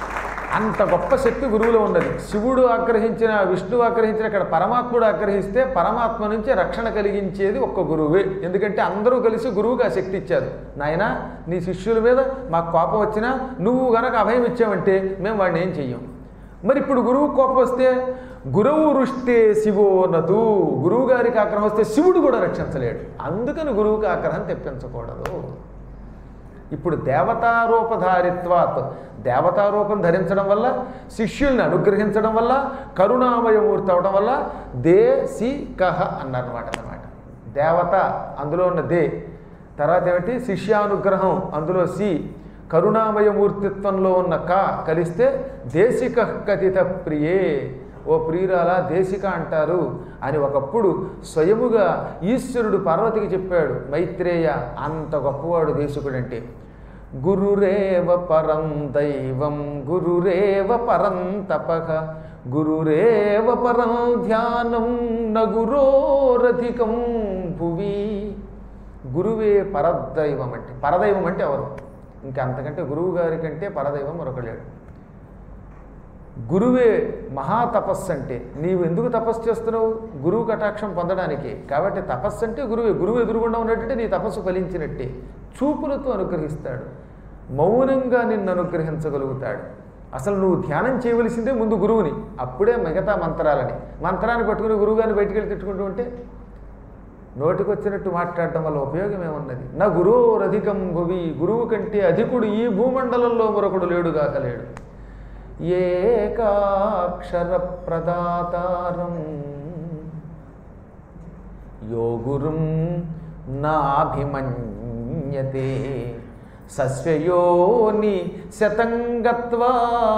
అంత గొప్ప శక్తి గురువులో ఉన్నది. శివుడు ఆగ్రహించిన, విష్ణువు ఆగ్రహించిన, ఇక్కడ పరమాత్ముడు ఆగ్రహిస్తే పరమాత్మ నుంచి రక్షణ కలిగించేది ఒక్క గురువే. ఎందుకంటే అందరూ కలిసి గురువుకి ఆ శక్తి ఇచ్చారు. నాయన నీ శిష్యుల మీద మాకు కోపం వచ్చినా నువ్వు గనక అభయం ఇచ్చావంటే మేము వాడిని ఏం చెయ్యం. మరి ఇప్పుడు గురువు కోపం వస్తే గురువు రుష్టే శివోనతు, గురువు గారికి ఆగ్రహం వస్తే శివుడు కూడా రక్షించలేడు. అందుకని గురువుకి ఆగ్రహం తెప్పించకూడదు. ఇప్పుడు దేవతారూపధారిత్వాత్, దేవతారూపం ధరించడం వల్ల, శిష్యుల్ని అనుగ్రహించడం వల్ల, కరుణామయమూర్తి అవడం వల్ల దేశికః అన్నారన్నమాట. అన్నమాట దేవత అందులో ఉన్న దే, తర్వాత ఏమిటి శిష్యానుగ్రహం అందులో సి, కరుణామయమూర్తిత్వంలో ఉన్న క కలిస్తే దేశిక కథిత ప్రియే, ఓ ప్రియురాలా దేశిక అంటారు అని ఒకప్పుడు స్వయముగా ఈశ్వరుడు పార్వతికి చెప్పాడు. మైత్రేయ అంత గొప్పవాడు దేశికుడంటే. గురురేవ పరం దైవం గురురేవ పరం తపః గురురేవ పరం ధ్యానం న గురోరధికం భువి. గురువే పరదైవం అంటే, పరదైవం అంటే ఎవరు? ఇంకా అంతకంటే గురువు గారి కంటే పరదైవం మరొకలేడు. గురువే మహాతపస్సు అంటే, నీవు ఎందుకు తపస్సు చేస్తున్నావు? గురువు కటాక్షం పొందడానికి. కాబట్టి తపస్సు అంటే గురువే. గురువు ఎదురుగుండా ఉన్నట్టే నీ తపస్సు ఫలించినట్టే. చూపులతో అనుగ్రహిస్తాడు, మౌనంగా నిన్ను అనుగ్రహించగలుగుతాడు. అసలు నువ్వు ధ్యానం చేయవలసిందే ముందు గురువుని, అప్పుడే మిగతా మంత్రాలని. మంత్రాన్ని పట్టుకుని గురువుగారిని బయటికి వెళ్ళి తిట్టుకుంటూ ఉంటే నోటికి వచ్చినట్టు మాట్లాడటం వల్ల ఉపయోగం ఏమున్నది? నా గురోరధికం భువి, గురువు కంటే అధికుడు ఈ భూమండలంలో మరొకడు లేడుగాక లేడు. ఏకాక్షర ప్రదాతారం యో గురుం నాభిమన్యతే సస్యయోని శతంగత్వా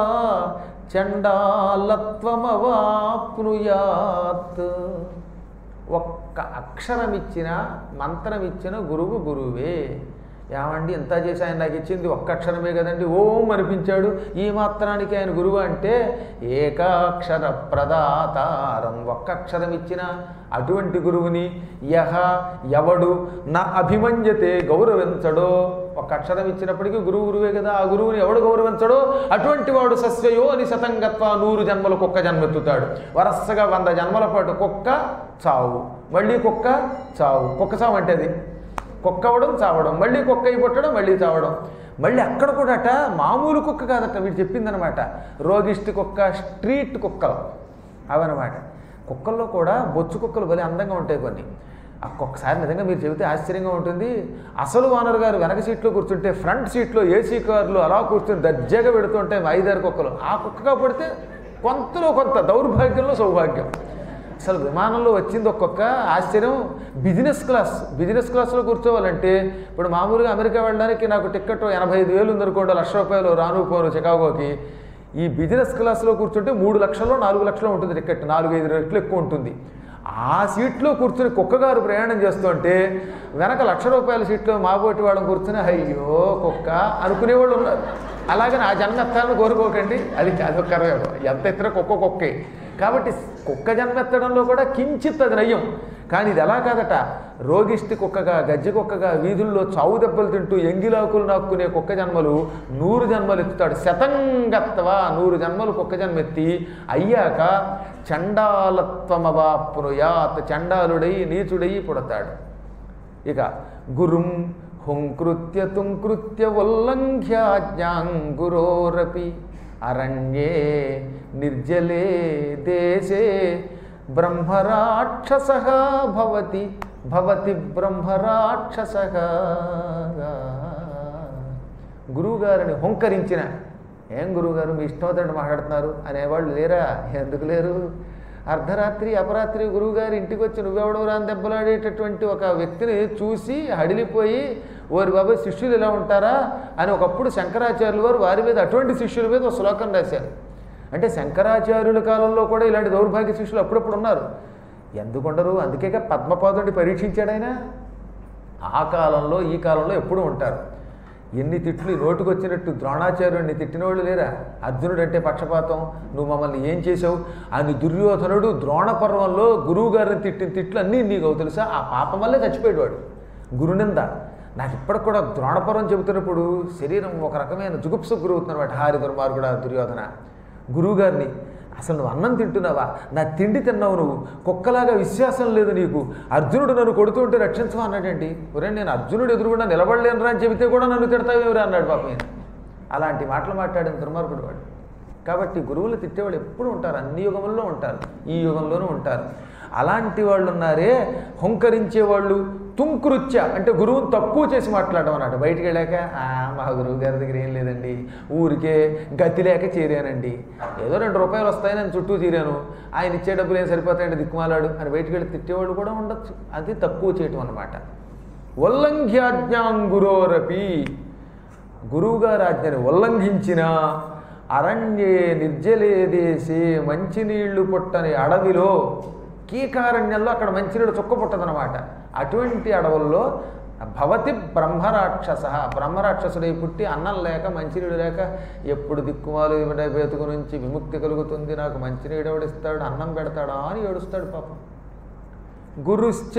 చండాలత్వమవాప్నుయాత్. ఒక్క అక్షరమిచ్చిన, మంత్రమిచ్చిన గురువు గురువే. ఏమండి ఎంత చేసి ఆయన నాకు ఇచ్చింది ఒక్క అక్షరమే కదండి, ఓం అనిపించాడు, ఈ మాత్రానికి ఆయన గురువు అంటే ఏకాక్షర ప్రదాతారం. ఒక్క అక్షరం ఇచ్చిన అటువంటి గురువుని యహ ఎవడు నా అభిమన్యతే గౌరవించడో, ఒక అక్షరం ఇచ్చినప్పటికీ గురువు గురువే కదా, ఆ గురువుని ఎవడు గౌరవించడో అటువంటి వాడు సస్యయో అని శతంగత్వ నూరు జన్మలు కుక్క జన్మెత్తుతాడు. వరసగా వంద జన్మల పాటు కుక్క చావు, మళ్ళీ కుక్క చావు. కుక్క చావు అంటే అది కుక్క అవ్వడం చావడం, మళ్ళీ కుక్క అయి పుట్టడం, మళ్ళీ చావడం. మళ్ళీ అక్కడ కూడాట మామూలు కుక్క కాదట, వీడు చెప్పిందనమాట. రోగిష్టి కుక్క, స్ట్రీట్ కుక్కలు అవన్నమాట. కుక్కల్లో కూడా బొచ్చు కుక్కలు భలే అందంగా ఉంటాయి కొన్ని. ఒక్కొక్కసారి నిజంగా మీరు చెబితే ఆశ్చర్యంగా ఉంటుంది. అసలు ఓనర్ గారు వెనక సీట్లో కూర్చుంటే ఫ్రంట్ సీట్లో ఏసీ కార్లు అలా కూర్చుని దర్జాగా పెడుతుంటాయి ఐదారు కుక్కలు. ఆ కుక్కగా పడితే కొంతలో కొంత దౌర్భాగ్యంలో సౌభాగ్యం. అసలు విమానంలో వచ్చింది ఒక్కొక్క ఆశ్చర్యం. బిజినెస్ క్లాస్ బిజినెస్ క్లాస్లో కూర్చోవాలంటే ఇప్పుడు మామూలుగా అమెరికా వెళ్ళడానికి నాకు టికెట్ ఎనభై ఐదు వేలు ఉందనుకోండి, లక్ష రూపాయలు రాను పోను చికాగోకి. ఈ బిజినెస్ క్లాస్లో కూర్చుంటే మూడు లక్షలు నాలుగు లక్షలు ఉంటుంది టికెట్, నాలుగు ఐదు రెట్లు ఎక్కువ ఉంటుంది. ఆ సీట్లో కూర్చుని కుక్కగారు ప్రయాణం చేస్తుంటే వెనక లక్ష రూపాయల సీట్లో మాబోటి వాళ్ళని కూర్చుని అయ్యో కుక్క అనుకునేవాళ్ళు ఉన్నారు. అలాగని ఆ జన్మ ఎత్తాలని కోరుకోకండి, అది అదొక ఎంత ఎత్తినా కుక్క కుక్కే. కాబట్టి కుక్క జన్మెత్తడంలో కూడా కించిత్ అది నయ్యం. కానీ ఇది ఎలా కాదట, రోగిష్టి కుక్కగా, గజ్జి కుక్కగా, వీధుల్లో చావు దెబ్బలు తింటూ ఎంగిలాకులు నాక్కునే కుక్క జన్మలు నూరు జన్మలు ఎత్తుతాడు. శతంగత్వ నూరు జన్మలు కుక్క జన్మెత్తి అయ్యాక చండాలత్వమవాప్నుయాత్, చండాలుడై నీచుడై పుడతాడు. ఇక గురుం హుంకృత్య తుంకృత్య ఉల్లంఘ్యాజ్ఞాం గురోరపి అరణ్యే నిర్జలే దేశే బ్రహ్మరాక్షసః భవతి భవతి బ్రహ్మరాక్షసః. గురువుగారిని హుంకరించిన, ఏం గురువుగారు మీ ఇష్టమవుతాడు మాట్లాడుతున్నారు అనేవాళ్ళు లేరా? ఎందుకు లేరు? అర్ధరాత్రి అపరాత్రి గురువుగారి ఇంటికి వచ్చి నువ్వెవడవరా అని దెబ్బలాడేటటువంటి ఒక వ్యక్తిని చూసి హడిలిపోయి ఓరి బాబాయ్ శిష్యులు ఇలా ఉంటారా అని ఒకప్పుడు శంకరాచార్యులు వారు వారి మీద అటువంటి శిష్యుల మీద ఒక శ్లోకం రాశారు. అంటే శంకరాచార్యుల కాలంలో కూడా ఇలాంటి దౌర్భాగ్య శిష్యులు అప్పుడప్పుడు ఉన్నారు. ఎందుకుండరు? అందుకేగా పద్మపాదుడిని పరీక్షించాడు ఆయన. ఆ కాలంలో ఈ కాలంలో ఎప్పుడూ ఉంటారు. ఎన్ని తిట్లు నోటుకు వచ్చినట్టు ద్రోణాచార్యుడిని తిట్టిన వాళ్ళు లేరా? అర్జునుడు అంటే పక్షపాతం, నువ్వు మమ్మల్ని ఏం చేసావు అని దుర్యోధనుడు ద్రోణ పర్వంలో గురువు గారిని తిట్టిన తిట్లు అన్నీ నీకు తెలుసా? ఆ పాపం వల్లే చచ్చిపోయాడు వాడు. గురునింద నాకు ఇప్పటికి కూడా ద్రోణపర్వం చెబుతున్నప్పుడు శరీరం ఒక రకమైన జుగుప్సుకు గురవుతున్నమాట. హారి దుర్మార్గుడా దుర్యోధన, గురువుగారిని అసలు నువ్వు అన్నం తింటున్నావా? నా తిండి తిన్నావు నువ్వు, కుక్కలాగా విశ్వాసం లేదు నీకు, అర్జునుడు నన్ను కొడుతుంటే రక్షించవా అన్నాడండి. ఒరే నేను అర్జునుడు ఎదురుగుండా నిలబడలేనురా అని చెబితే కూడా నన్ను తిడతావేమిరా అన్నాడు పాపం ఆయన. అలాంటి మాటలు మాట్లాడిన దుర్మార్గుడు వాడు. కాబట్టి గురువులు తిట్టేవాళ్ళు ఎప్పుడు ఉంటారు, అన్ని యుగంలో ఉంటారు, ఈ యుగంలోనూ ఉంటారు. అలాంటి వాళ్ళు ఉన్నారే హుంకరించేవాళ్ళు. తుంకృత్య అంటే గురువుని తక్కువ చేసి మాట్లాడడం అన్నాడు. బయటికి వెళ్ళాక మా గురువు గారి దగ్గర ఏం లేదండి, ఊరికే గతి లేక చేరానండి, ఏదో రెండు రూపాయలు వస్తాయని నేను చుట్టూ తీరాను, ఆయన ఇచ్చే డబ్బులు ఏం సరిపోతాయండి దిక్కుమాలాడు అని బయటికి వెళ్ళి తిట్టేవాళ్ళు కూడా ఉండొచ్చు. అది తక్కువ చేయటం అన్నమాట. ఉల్లంఘ్యాజ్ఞాం గురోరపి, గురువుగారి ఆజ్ఞని ఉల్లంఘించిన అరణ్యే నిర్జలే దేశే, మంచినీళ్లు పుట్టని అడవిలో, కీకారణ్యంలో అక్కడ మంచినీళ్ళు చుక్క పుట్టదనమాట. అటువంటి అడవుల్లో భవతి బ్రహ్మరాక్షస, బ్రహ్మరాక్షసుడై పుట్టి అన్నం లేక మంచినీడు లేక ఎప్పుడు దిక్కుమాలు బేతుకు నుంచి విముక్తి కలుగుతుంది, నాకు మంచినీడు ఎవడిస్తాడు, అన్నం పెడతాడా అని ఏడుస్తాడు పాపం. గురుశ్చ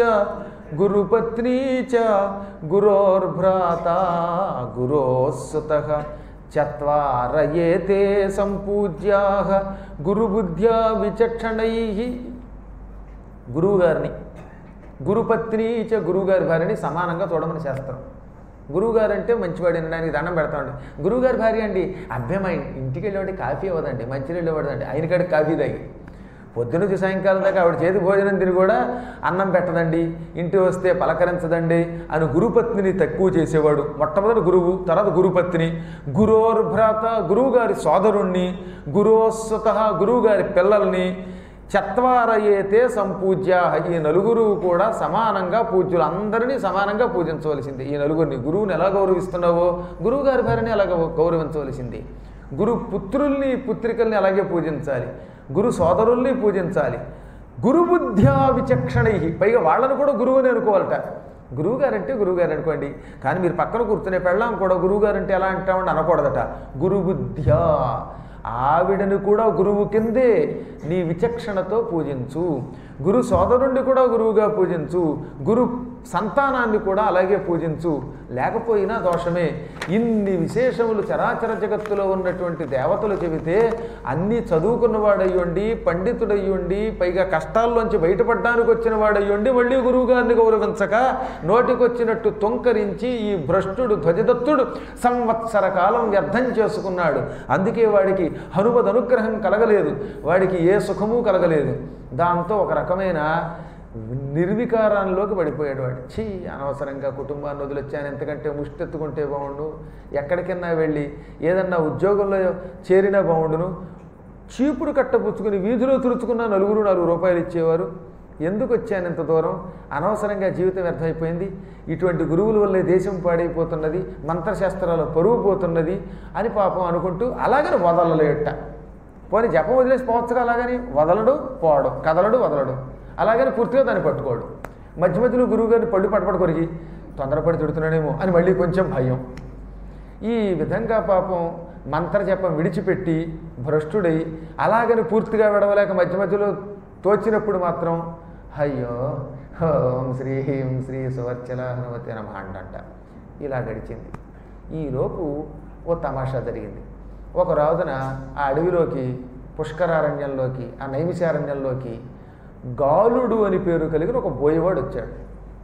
గురుపత్నీచ గురోర్భ్రాత గురోస్సుతః చత్వార ఏతే సంపూజ్యాః గురుబుద్ధ్యా విచక్షణైః. గురువుగారిని గురుపత్నీచ, గురువుగారి భార్యని సమానంగా చూడమని శాస్త్రం. గురువుగారు అంటే మంచివాడు వినడానికి దండం పెడతామండి. గురువుగారి భార్య అండి అభ్యమై ఇంటికి వెళ్ళేవాడి కాఫీ ఇవ్వదండి, మంచినీళ్ళు ఇవ్వదండి, ఆయన కాడికి కాఫీ తాగి పొద్దునుంచి సాయంకాలం దాకా ఆవిడ చేతి భోజనం తిని కూడా అన్నం పెట్టదండి, ఇంటి వస్తే పలకరించదండి అని గురుపత్నిని తక్కువ చేసేవాడు. మొట్టమొదటి గురువు, తర్వాత గురుపత్ని. గురోర్భ్రాత, గురువుగారి సోదరుణ్ణి, గురోస్సుత, గురువుగారి పిల్లల్ని, చత్వారయేతే సంపూజ్య, ఈ నలుగురు కూడా సమానంగా పూజ్యులు, అందరినీ సమానంగా పూజించవలసింది. ఈ నలుగురిని గురువుని ఎలా గౌరవిస్తున్నావో గురువుగారి భార్యని అలాగ గౌరవించవలసింది. గురు పుత్రుల్ని పుత్రికల్ని అలాగే పూజించాలి, గురు సోదరుల్ని పూజించాలి. గురుబుద్ధ్యా విచక్షణై, పైగా వాళ్ళను కూడా గురువుని అనుకోవాలట. గురువుగారంటే గురువుగారు అనుకోండి, కానీ మీరు పక్కన కూర్చునే పెళ్ళాం కూడా గురువుగారంటే ఎలా అంటామండి అనకూడదట. గురుబుద్ధ్యా, ఆవిడని కూడా గురువు కిందే నీ విచక్షణతో పూజించు. గురు సోదరుణ్ణి కూడా గురువుగా పూజించు, గురు సంతానాన్ని కూడా అలాగే పూజించు, లేకపోయినా దోషమే. ఇన్ని విశేషములు చరాచర జగత్తులో ఉన్నటువంటి దేవతలు చెబితే అన్నీ చదువుకున్నవాడయ్యుండి, పండితుడయ్యుండి, పైగా కష్టాల్లోంచి బయటపడడానికి వచ్చిన వాడయ్యుండి మళ్ళీ గురువుగారిని గౌరవించక నోటికొచ్చినట్టు తొంకరించి ఈ భ్రష్టుడు ధ్వజదత్తుడు సంవత్సర కాలం వ్యర్థం చేసుకున్నాడు. అందుకే వాడికి హనుమద్ అనుగ్రహం కలగలేదు, వాడికి ఏ సుఖము కలగలేదు. దాంతో ఒక రకమైన నిర్వికారంలోకి పడిపోయాడు వాడు. ఛీ, అనవసరంగా కుటుంబాన్ని వదిలొచ్చాను, ఎంతకంటే ముష్టెత్తుకుంటే బాగుండు, ఎక్కడికన్నా వెళ్ళి ఏదన్నా ఉద్యోగంలో చేరినా బాగుండును, చీపురు కట్టపుచ్చుకుని వీధిలో తుడుచుకున్న నలుగురు నాలుగు రూపాయలు ఇచ్చేవారు, ఎందుకు వచ్చాను ఇంత దూరం, అనవసరంగా జీవితం వ్యర్థమైపోయింది, ఇటువంటి గురువుల వల్లే దేశం పాడైపోతున్నది, మంత్రశాస్త్రాలు పరువు పోతున్నది అని పాపం అనుకుంటూ అలాగని వదలలేట. పోనీ జపం వదిలేసి పోవచ్చుగా, అలాగని వదలడు పోవడం, కదలడు వదలడు, అలాగని పూర్తిగా దాన్ని పట్టుకోడు. మధ్య మధ్యలో గురువుగారిని పళ్ళు పటపట కొరికి తొందరపడి తిడుతున్నాడేమో అని మళ్ళీ కొంచెం భయం. ఈ విధంగా పాపం మంత్ర జపం విడిచిపెట్టి భ్రష్టుడై అలాగని పూర్తిగా విడవలేక మధ్య మధ్యలో తోచినప్పుడు మాత్రం అయ్యో ఓం శ్రీ హీం శ్రీ సువర్చల హనుమతి నమః అంట. ఇలా గడిచింది. ఈలోపు ఓ తమాషా జరిగింది. ఒక రోజున ఆ అడవిలోకి, పుష్కరారణ్యంలోకి, ఆ నైమిషారణ్యంలోకి గాలుడు అని పేరు కలిగిన ఒక బోయవాడు వచ్చాడు.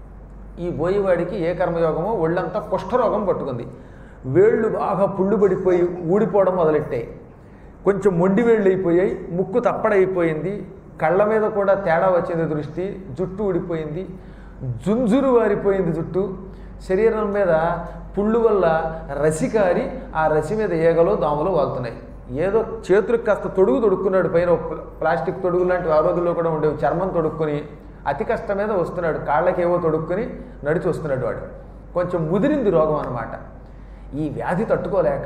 ఈ బోయవాడికి ఏ కర్మయోగమో ఒళ్ళంతా కుష్ఠరోగం పట్టుకుంది. వేళ్ళు బాగా పుళ్ళు పడిపోయి ఊడిపోవడం మొదలెట్టాయి, కొంచెం మొండి వేళ్ళు అయిపోయాయి, ముక్కు తప్పడైపోయింది, కళ్ళ మీద కూడా తేడా వచ్చింది దృష్టి, జుట్టు ఊడిపోయింది, జుంజురు వారిపోయింది జుట్టు, శరీరం మీద పుళ్ళు వల్ల రసికారి ఆ రసి మీద ఏగలో దోమలు వాళ్తున్నాయి. ఏదో చేతులకు కాస్త తొడుగు తొడుక్కున్నాడు, పైన ప్లాస్టిక్ తొడుగు లాంటివి ఆ రోజుల్లో కూడా ఉండేవి, చర్మం తొడుక్కుని అతి కష్టం మీద వస్తున్నాడు, కాళ్ళకేవో తొడుక్కుని నడిచి వస్తున్నాడు వాడు. కొంచెం ముదిరింది రోగం అన్నమాట. ఈ వ్యాధి తట్టుకోలేక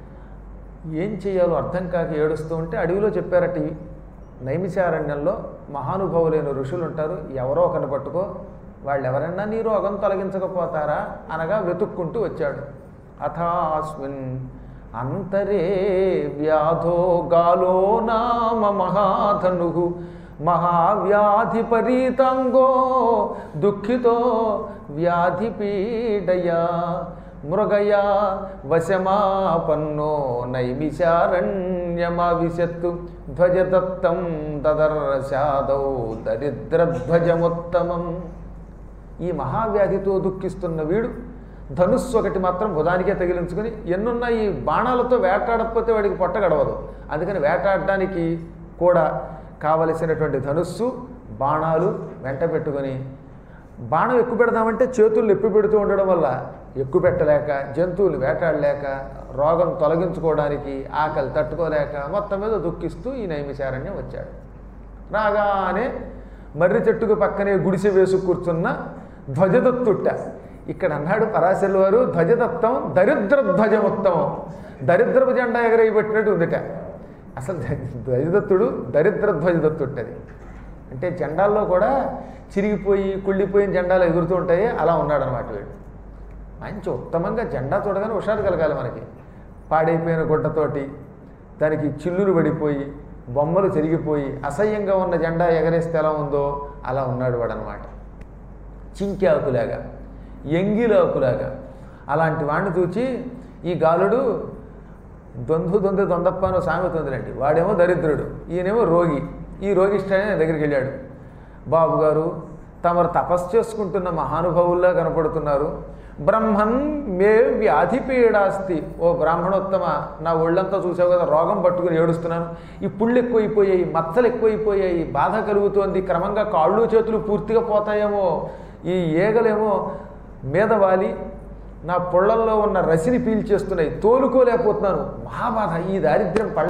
ఏం చేయాలో అర్థం కాక ఏడుస్తూ ఉంటే అడవిలో చెప్పారట, నైమిషారణ్యంలో మహానుభావులైన ఋషులు ఉంటారు, ఎవరో ఒకరిని పట్టుకో, వాళ్ళు ఎవరన్నా నీ రోగం తొలగించకపోతారా అనగా వెతుక్కుంటూ వచ్చాడు. అథాస్మిన్ అంతరే వ్యాధో గాలో నామ మహాధను మహావ్యాధిపరీతాంగో దుఃఖితో వ్యాధి పీడయా మృగయా వశమాపన్నో నైమిషారణ్యమావిశత్తు ధ్వజదత్తం దదర్శాదౌ దరిద్రధ్వజముత్తమం. ఈ మహావ్యాధితో దుఃఖిస్తున్న వీడు ధనుస్సు ఒకటి మాత్రం భుజానికే తగిలించుకుని, ఎన్నున్న ఈ బాణాలతో వేటాడకపోతే వాడికి పొట్ట గడవదు. అందుకని వేటాడడానికి కూడా కావలసినటువంటి ధనుస్సు బాణాలు వెంట పెట్టుకొని, బాణం ఎక్కువ పెడదామంటే చేతులు ఎక్కువ పెడుతూ ఉండడం వల్ల ఎక్కువ పెట్టలేక, జంతువులు వేటాడలేక, రోగం తొలగించుకోవడానికి ఆకలి తట్టుకోలేక మొత్తం మీద దుఃఖిస్తూ ఈ నైమిషారణ్యం వచ్చాడు. రాగానే మర్రి చెట్టుకు పక్కనే గుడిసె వేసు కూర్చున్న ధ్వజదత్తుట్ట. ఇక్కడ అన్నాడు పరాశరుల వారు, ధ్వజదత్తం దరిద్ర ధ్వజముత్తమం. దరిద్రపు జెండా ఎగరేయబెట్టినట్టు ఉందిట. అసలు ధ్వజదత్తుడు దరిద్ర ధ్వజదత్తుట్టది. అంటే జెండాల్లో కూడా చిరిగిపోయి కుళ్ళిపోయిన జెండాలు ఎగురుతూ ఉంటాయి, అలా ఉన్నాడనమాట వీడు. మంచి ఉత్తమంగా జెండా చూడగానే హుషారు కలగాలి మనకి. పాడైపోయిన గుడ్డతోటి దానికి చిల్లులు పడిపోయి బొమ్మలు చెరిగిపోయి అసహ్యంగా ఉన్న జెండా ఎగరేస్తే ఎలా ఉందో అలా ఉన్నాడు వాడనమాట. చింక్యాకులాగా, ఎంగిలాకులాగా అలాంటి వాడిని చూచి ఈ గాలుడు దొందు దొందు దొందప్ప అని సామెత ఉందిలేండి. వాడేమో దరిద్రుడు, ఈయనేమో రోగి. ఈ రోగిష్టాన్ని ఆయన దగ్గరికి వెళ్ళాడు. బాబు గారు, తమరు తపస్సు చేసుకుంటున్న మహానుభావుల్లా కనపడుతున్నారు. బ్రహ్మన్ మే వ్యాధి పీడాస్తి. ఓ బ్రాహ్మణోత్తమ, నా ఒళ్ళంతా చూసావు కదా, రోగం పట్టుకుని ఏడుస్తున్నాను. ఈ పుళ్ళు ఎక్కువైపోయాయి, మచ్చలు ఎక్కువైపోయాయి, బాధ కలుగుతోంది. క్రమంగా కాళ్ళు చేతులు పూర్తిగా పోతాయేమో, ఈ ఈగలేమో మీద వాలి నా పొళ్ళల్లో ఉన్న రసిని పీల్చేస్తున్నాయి, తోలుకోలేకపోతున్నాను. మహాబాధ. ఈ దారిద్ర్యం పళ్ళ